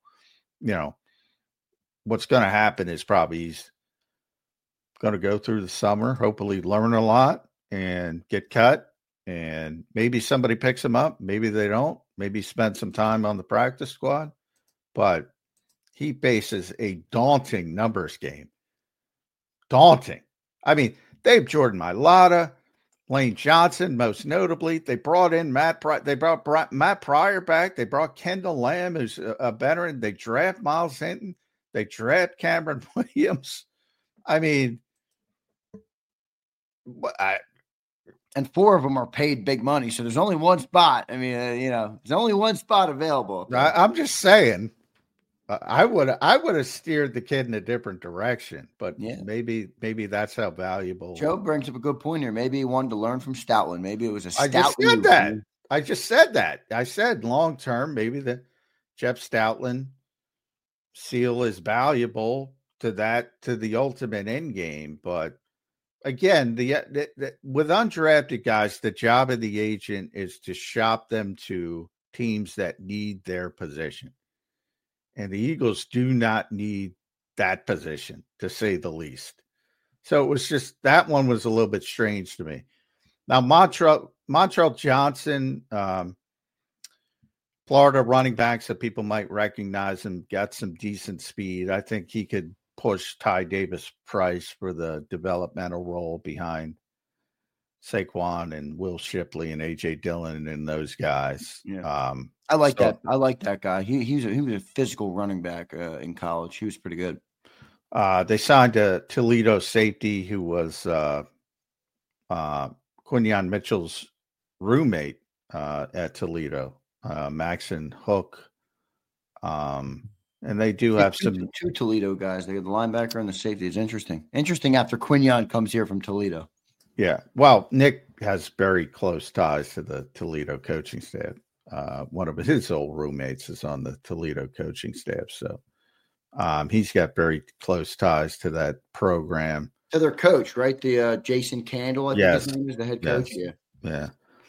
what's going to happen is probably he's going to go through the summer, hopefully learn a lot and get cut. And maybe somebody picks him up. Maybe they don't. Maybe spend some time on the practice squad. But he faces a daunting numbers game. Daunting. I mean, they have Jordan Mailata, Lane Johnson, most notably. They brought in Matt Pryor back. They brought Kendall Lamb, who's a veteran. They draft Miles Hinton. They draft Cameron Williams. I mean, and 4 of them are paid big money. So there's only one spot. I mean, there's only one spot available. I'm just saying. I would have steered the kid in a different direction, but maybe that's how valuable. Joe brings up a good point here. Maybe he wanted to learn from Stoutland. Maybe it was a Stoutland. I just said that. I said long term, maybe the Jeff Stoutland seal is valuable to the ultimate end game. But again, with undrafted guys, the job of the agent is to shop them to teams that need their position. And the Eagles do not need that position, to say the least. So it was just, that one was a little bit strange to me. Now, Montrell Johnson, Florida running back, so people might recognize him, got some decent speed. I think he could push Ty Davis-Price for the developmental role behind Saquon and Will Shipley and A.J. Dillon and those guys. Yeah. I like that. I like that guy. He was a physical running back in college. He was pretty good. They signed a Toledo safety who was Quinyon Mitchell's roommate at Toledo, Maxon Hook. And they do have two Toledo guys. They have the linebacker and the safety. It's interesting. Interesting after Quinyon comes here from Toledo. Yeah. Well, Nick has very close ties to the Toledo coaching staff. One of his old roommates is on the Toledo coaching staff. So he's got very close ties to that program. To their coach, right? The Jason Candle, I think his name is, the head coach. Yes. Yeah.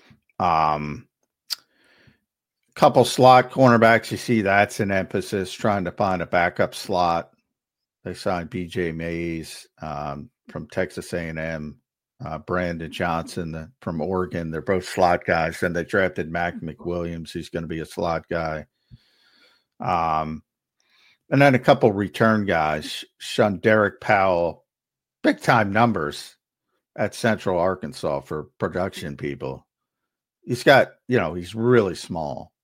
Couple slot cornerbacks. You see that's an emphasis, trying to find a backup slot. They signed B.J. Mays from Texas A&M. Brandon Johnson from Oregon. They're both slot guys. And they drafted Mac McWilliams, who's going to be a slot guy. And then a couple return guys. Derek Powell, big time numbers at Central Arkansas for production people. He's got, he's really small,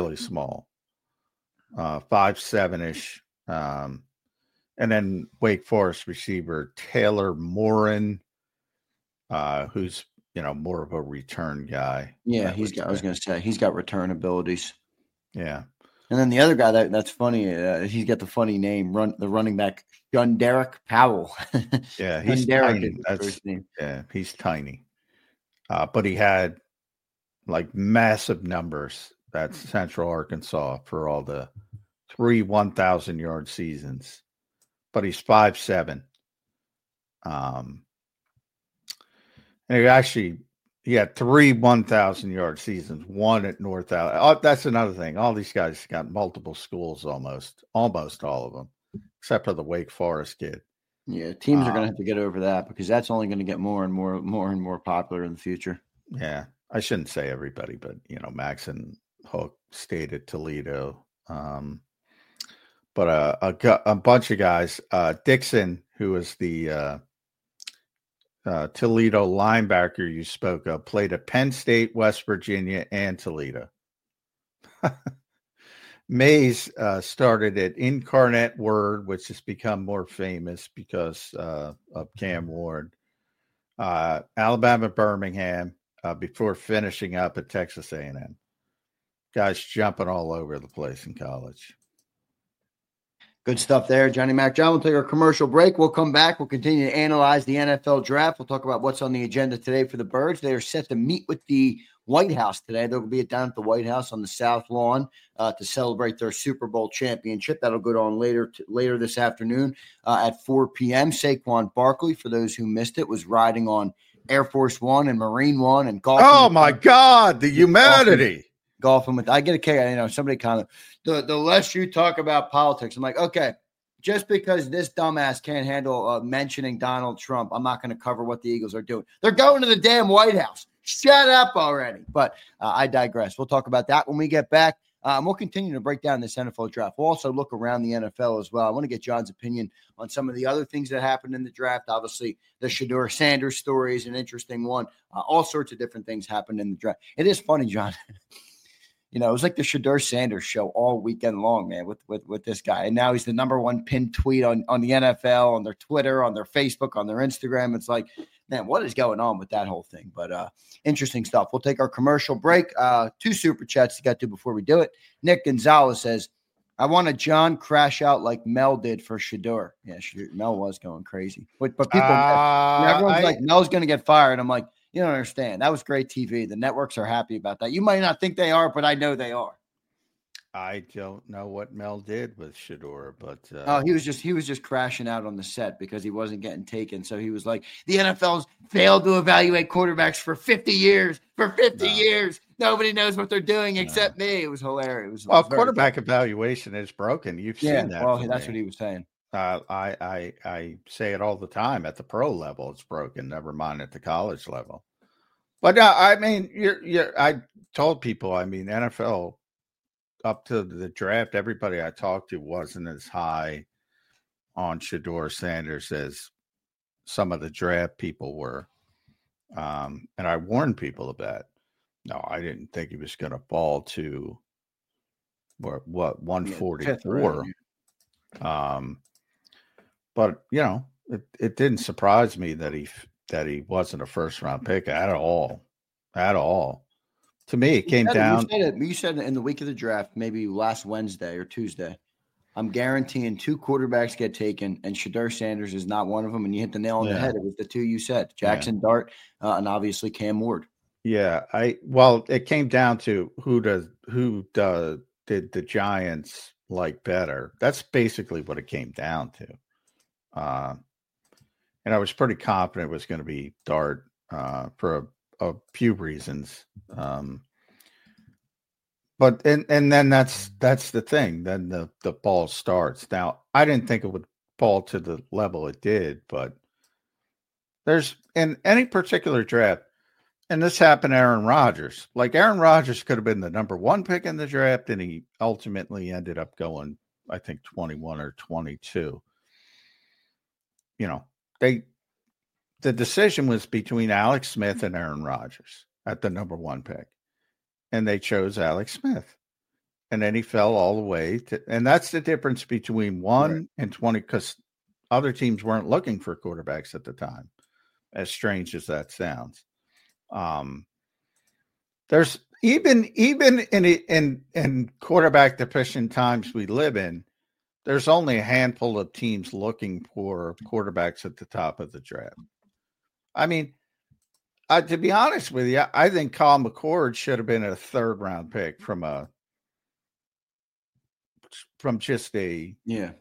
5'7"-ish. And then Wake Forest receiver Taylor Morin, who's more of a return guy. Yeah, I was going to say he's got return abilities. Yeah, and then the other guy that's funny. He's got the funny name. The running back Derek Powell. Yeah, he's tiny. He's tiny, but he had like massive numbers at Central Arkansas for all the 3 1,000-yard seasons. But he's 5'7". And he had 3 1,000-yard seasons, one at North Alabama. Oh, that's another thing. All these guys got multiple schools almost all of them, except for the Wake Forest kid. Yeah, teams are going to have to get over that because that's only going to get more and more popular in the future. Yeah, I shouldn't say everybody, but Maxon Hook stayed at Toledo. But a bunch of guys, Dixon, who was the Toledo linebacker you spoke of, played at Penn State, West Virginia, and Toledo. Mays started at Incarnate Word, which has become more famous because of Cam Ward. Alabama, Birmingham, before finishing up at Texas A&M. Guys jumping all over the place in college. Good stuff there, Johnny Mac. John, we'll take our commercial break. We'll come back. We'll continue to analyze the NFL draft. We'll talk about what's on the agenda today for the Birds. They are set to meet with the White House today. They'll be down at the White House on the South Lawn to celebrate their Super Bowl championship. That'll go on later this afternoon at 4 p.m. Saquon Barkley, for those who missed it, was riding on Air Force One and Marine One and golfing. Oh, my God, the humanity. Golfing with, I get a kick. Somebody kind of, the less you talk about politics, I'm like, okay, just because this dumbass can't handle mentioning Donald Trump, I'm not going to cover what the Eagles are doing. They're going to the damn White House. Shut up already. But I digress. We'll talk about that when we get back. We'll continue to break down this NFL draft. We'll also look around the NFL as well. I want to get John's opinion on some of the other things that happened in the draft. Obviously, the Shedeur Sanders story is an interesting one. All sorts of different things happened in the draft. It is funny, John. It was like the Shedeur Sanders show all weekend long, man, with this guy. And now he's the number one pinned tweet on the NFL, on their Twitter, on their Facebook, on their Instagram. It's like man, what is going on with that whole thing? But interesting stuff. We'll take our commercial break. 2 super chats to get to before we do it. Nick Gonzalez says, I want a John crash out like Mel did for Shedeur. Yeah, Mel was going crazy. But people, everyone's like, Mel's going to get fired. I'm like, you don't understand. That was great TV. The networks are happy about that. You might not think they are, but I know they are. I don't know what Mel did with Shedeur, but he was just crashing out on the set because he wasn't getting taken. So he was like, the NFL's failed to evaluate quarterbacks for 50 years. For 50 years, nobody knows what they're doing except me. It was hilarious. Quarterback evaluation is broken. You've seen that. Well, that's what he was saying. I say it all the time. At the pro level, it's broken. Never mind at the college level. But I mean, I told people. I mean, NFL. Up to the draft, everybody I talked to wasn't as high on Shedeur Sanders as some of the draft people were. And I warned people of that. No, I didn't think he was going to fall to what 144. But it didn't surprise me that he wasn't a first round pick at all. To me, it came down. You said it in the week of the draft, maybe last Wednesday or Tuesday. I'm guaranteeing 2 quarterbacks get taken, and Shedeur Sanders is not one of them. And you hit the nail on the head. It was the 2 you said, Jackson Dart, and obviously Cam Ward. Yeah, it came down to who did the Giants like better. That's basically what it came down to. And I was pretty confident it was going to be Dart for a few reasons. But then that's the thing. Then the ball starts. Now, I didn't think it would fall to the level it did, but there's in any particular draft, and this happened to Aaron Rodgers. Like Aaron Rodgers could have been the number 1 pick in the draft, and he ultimately ended up going, I think, 21 or 22. The decision was between Alex Smith and Aaron Rodgers at the number 1 pick. And they chose Alex Smith. And then he fell all the way to, and that's the difference between 1 and 20, because other teams weren't looking for quarterbacks at the time, as strange as that sounds. There's even in quarterback deficient times we live in, there's only a handful of teams looking for quarterbacks at the top of the draft. I mean, to be honest with you, I think Kyle McCord should have been a 3rd round pick from just a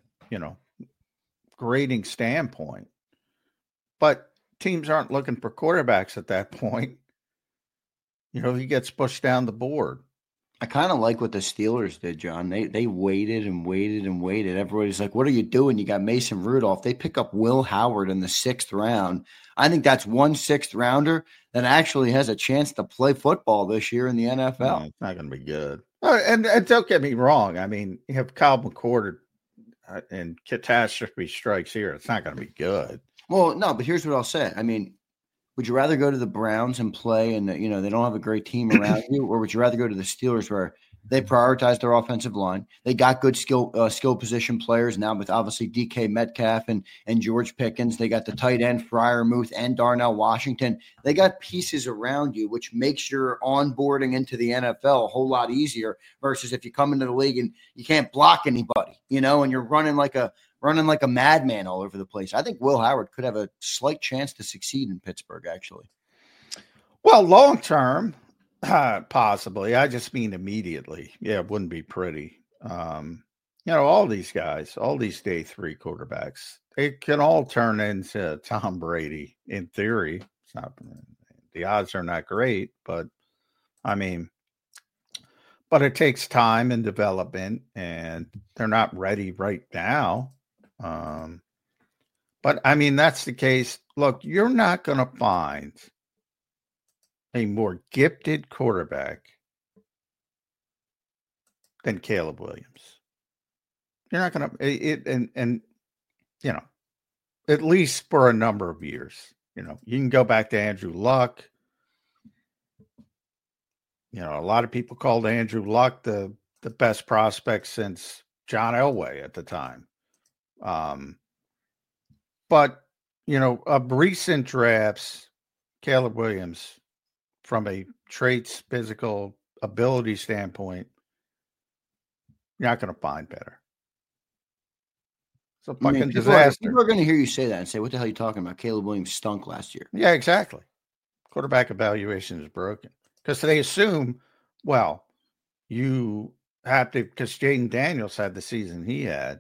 grading standpoint. But teams aren't looking for quarterbacks at that point. He gets pushed down the board. I kind of like what the Steelers did, John. They waited and waited and waited. Everybody's like, what are you doing? You got Mason Rudolph. They pick up Will Howard in the 6th round. I think that's 1 6th rounder that actually has a chance to play football this year in the NFL. No, it's not going to be good. And don't get me wrong. I mean, you have Kyle McCord and catastrophe strikes here. It's not going to be good. Well, no, but here's what I'll say. I mean, would you rather go to the Browns and play and, they don't have a great team around you, or would you rather go to the Steelers where they prioritize their offensive line? They got good skill position players now with obviously DK Metcalf and George Pickens. They got the tight end Freiermuth and Darnell Washington. They got pieces around you, which makes your onboarding into the NFL a whole lot easier versus if you come into the league and you can't block anybody, and you're running like a madman all over the place. I think Will Howard could have a slight chance to succeed in Pittsburgh, actually. Well, long term, possibly. I just mean immediately. Yeah, it wouldn't be pretty. All these guys, all these day 3 quarterbacks, they can all turn into Tom Brady in theory. It's not, the odds are not great, but I mean, but it takes time and development, and they're not ready right now. But I mean, that's the case. Look, you're not going to find a more gifted quarterback than Caleb Williams. You're not going to, at least for a number of years. You can go back to Andrew Luck. A lot of people called Andrew Luck the best prospect since John Elway at the time. But Of recent drafts, Caleb Williams, from a traits, physical ability standpoint, you're not going to find better. It's a fucking disaster. People are going to hear you say that and say, what the hell are you talking about? Caleb Williams stunk last year. Yeah, exactly. Quarterback evaluation is broken because they assume, well, you have to, because Jaden Daniels had the season he had.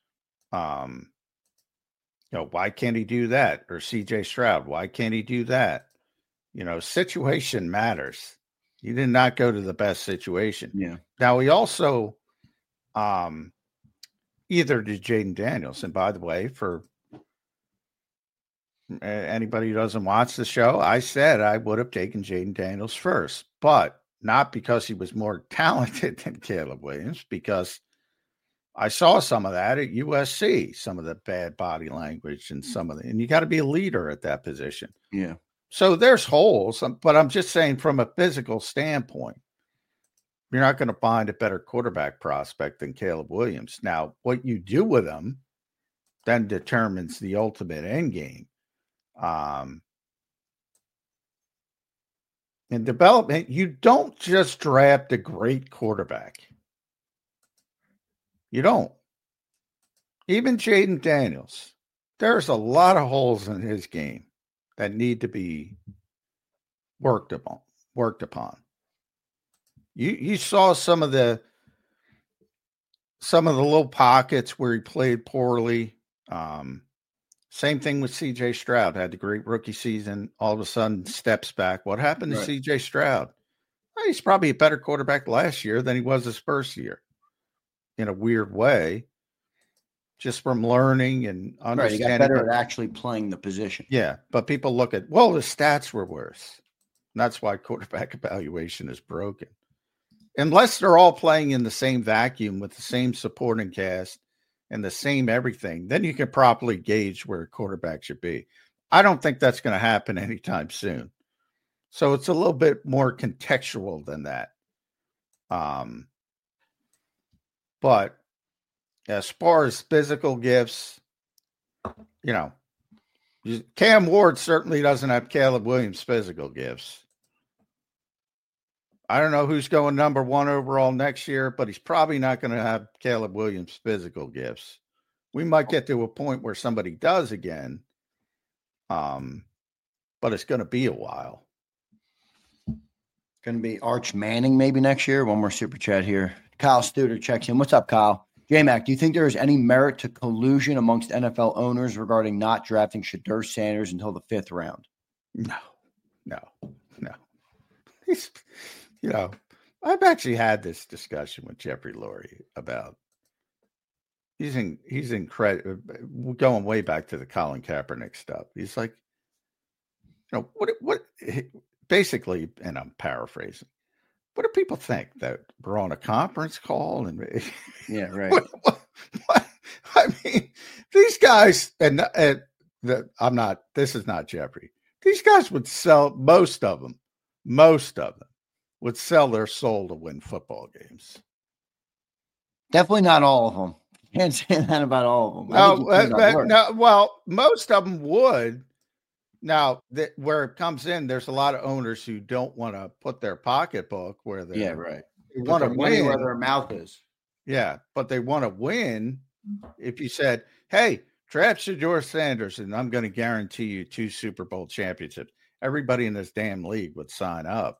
Why can't he do that? Or CJ Stroud, why can't he do that? Situation matters. He did not go to the best situation. Yeah. Now he also, either did Jaden Daniels. And by the way, for anybody who doesn't watch the show, I said I would have taken Jaden Daniels first, but not because he was more talented than Caleb Williams, because I saw some of that at USC, some of the bad body language and and you got to be a leader at that position. Yeah. So there's holes, but I'm just saying from a physical standpoint, you're not going to find a better quarterback prospect than Caleb Williams. Now, what you do with him then determines the ultimate end game. In development, you don't just draft a great quarterback. You don't. Even Jaden Daniels, there's a lot of holes in his game that need to be worked upon. You saw some of the little pockets where he played poorly. Same thing with CJ Stroud. Had the great rookie season. All of a sudden steps back. What happened to CJ Stroud? Well, he's probably a better quarterback last year than he was his first year, in a weird way, just from learning and understanding. He got better at actually playing the position. Yeah, but people look at, well, the stats were worse. And that's why quarterback evaluation is broken. Unless they're all playing in the same vacuum with the same supporting cast and the same everything, then you can properly gauge where a quarterback should be. I don't think that's going to happen anytime soon. So it's a little bit more contextual than that. But as far as physical gifts, Cam Ward certainly doesn't have Caleb Williams' physical gifts. I don't know who's going number 1 overall next year, but he's probably not going to have Caleb Williams' physical gifts. We might get to a point where somebody does again, but it's going to be a while. Going to be Arch Manning maybe next year. One more super chat here. Kyle Studer checks in. What's up, Kyle? J-Mac, do you think there is any merit to collusion amongst NFL owners regarding not drafting Shedeur Sanders until the 5th round? No. He's, I've actually had this discussion with Jeffrey Lurie about he's incredible, going way back to the Colin Kaepernick stuff. He's like, what basically, and I'm paraphrasing, what do people think that we're on a conference call? And yeah, right. What? I mean, these guys, this is not Jeffrey. These guys would sell, most of them would sell their soul to win football games. Definitely not all of them. Can't say that about all of them. Well, most of them would. Now, where it comes in, there's a lot of owners who don't want to put their pocketbook where they want to win where their mouth is. Yeah, but they want to win. If you said, "Hey, draft Shedeur Sanders, and I'm going to guarantee you 2 Super Bowl championships," everybody in this damn league would sign up.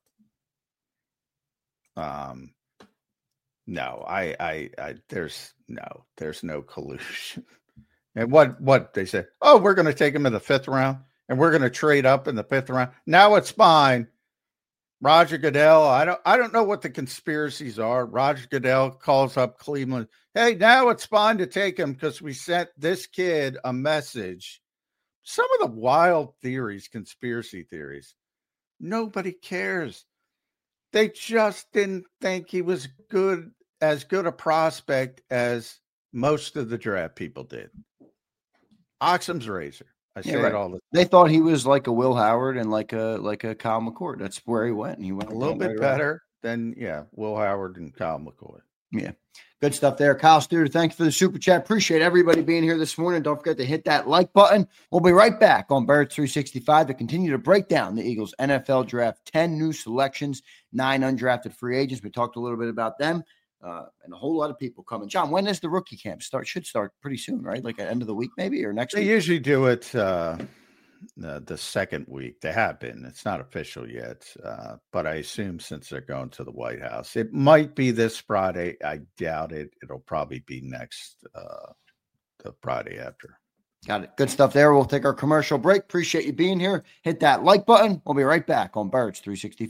No, there's no collusion. And what they say? Oh, we're going to take him in the 5th round. And we're going to trade up in the 5th round. Now it's fine. Roger Goodell, I don't know what the conspiracies are. Roger Goodell calls up Cleveland. Hey, now it's fine to take him because we sent this kid a message. Some of the wild theories, conspiracy theories, nobody cares. They just didn't think he was as good a prospect as most of the draft people did. Occam's razor. I say it all the time. They thought he was like a Will Howard and like a Kyle McCord. That's where he went. And he went a little bit better than Will Howard and Kyle McCord. Yeah. Good stuff there. Kyle Studer, thank you for the super chat. Appreciate everybody being here this morning. Don't forget to hit that like button. We'll be right back on Birds 365 to continue to break down the Eagles NFL draft. 10 new selections, 9 undrafted free agents. We talked a little bit about them and a whole lot of people coming. John, when does the rookie camp start? Should start pretty soon, right? Like at the end of the week maybe, or next week? They usually do it the second week. They have been. It's not official yet, but I assume since they're going to the White House, it might be this Friday. I doubt it. It'll probably be next the Friday after. Got it. Good stuff there. We'll take our commercial break. Appreciate you being here. Hit that like button. We'll be right back on Birds 365.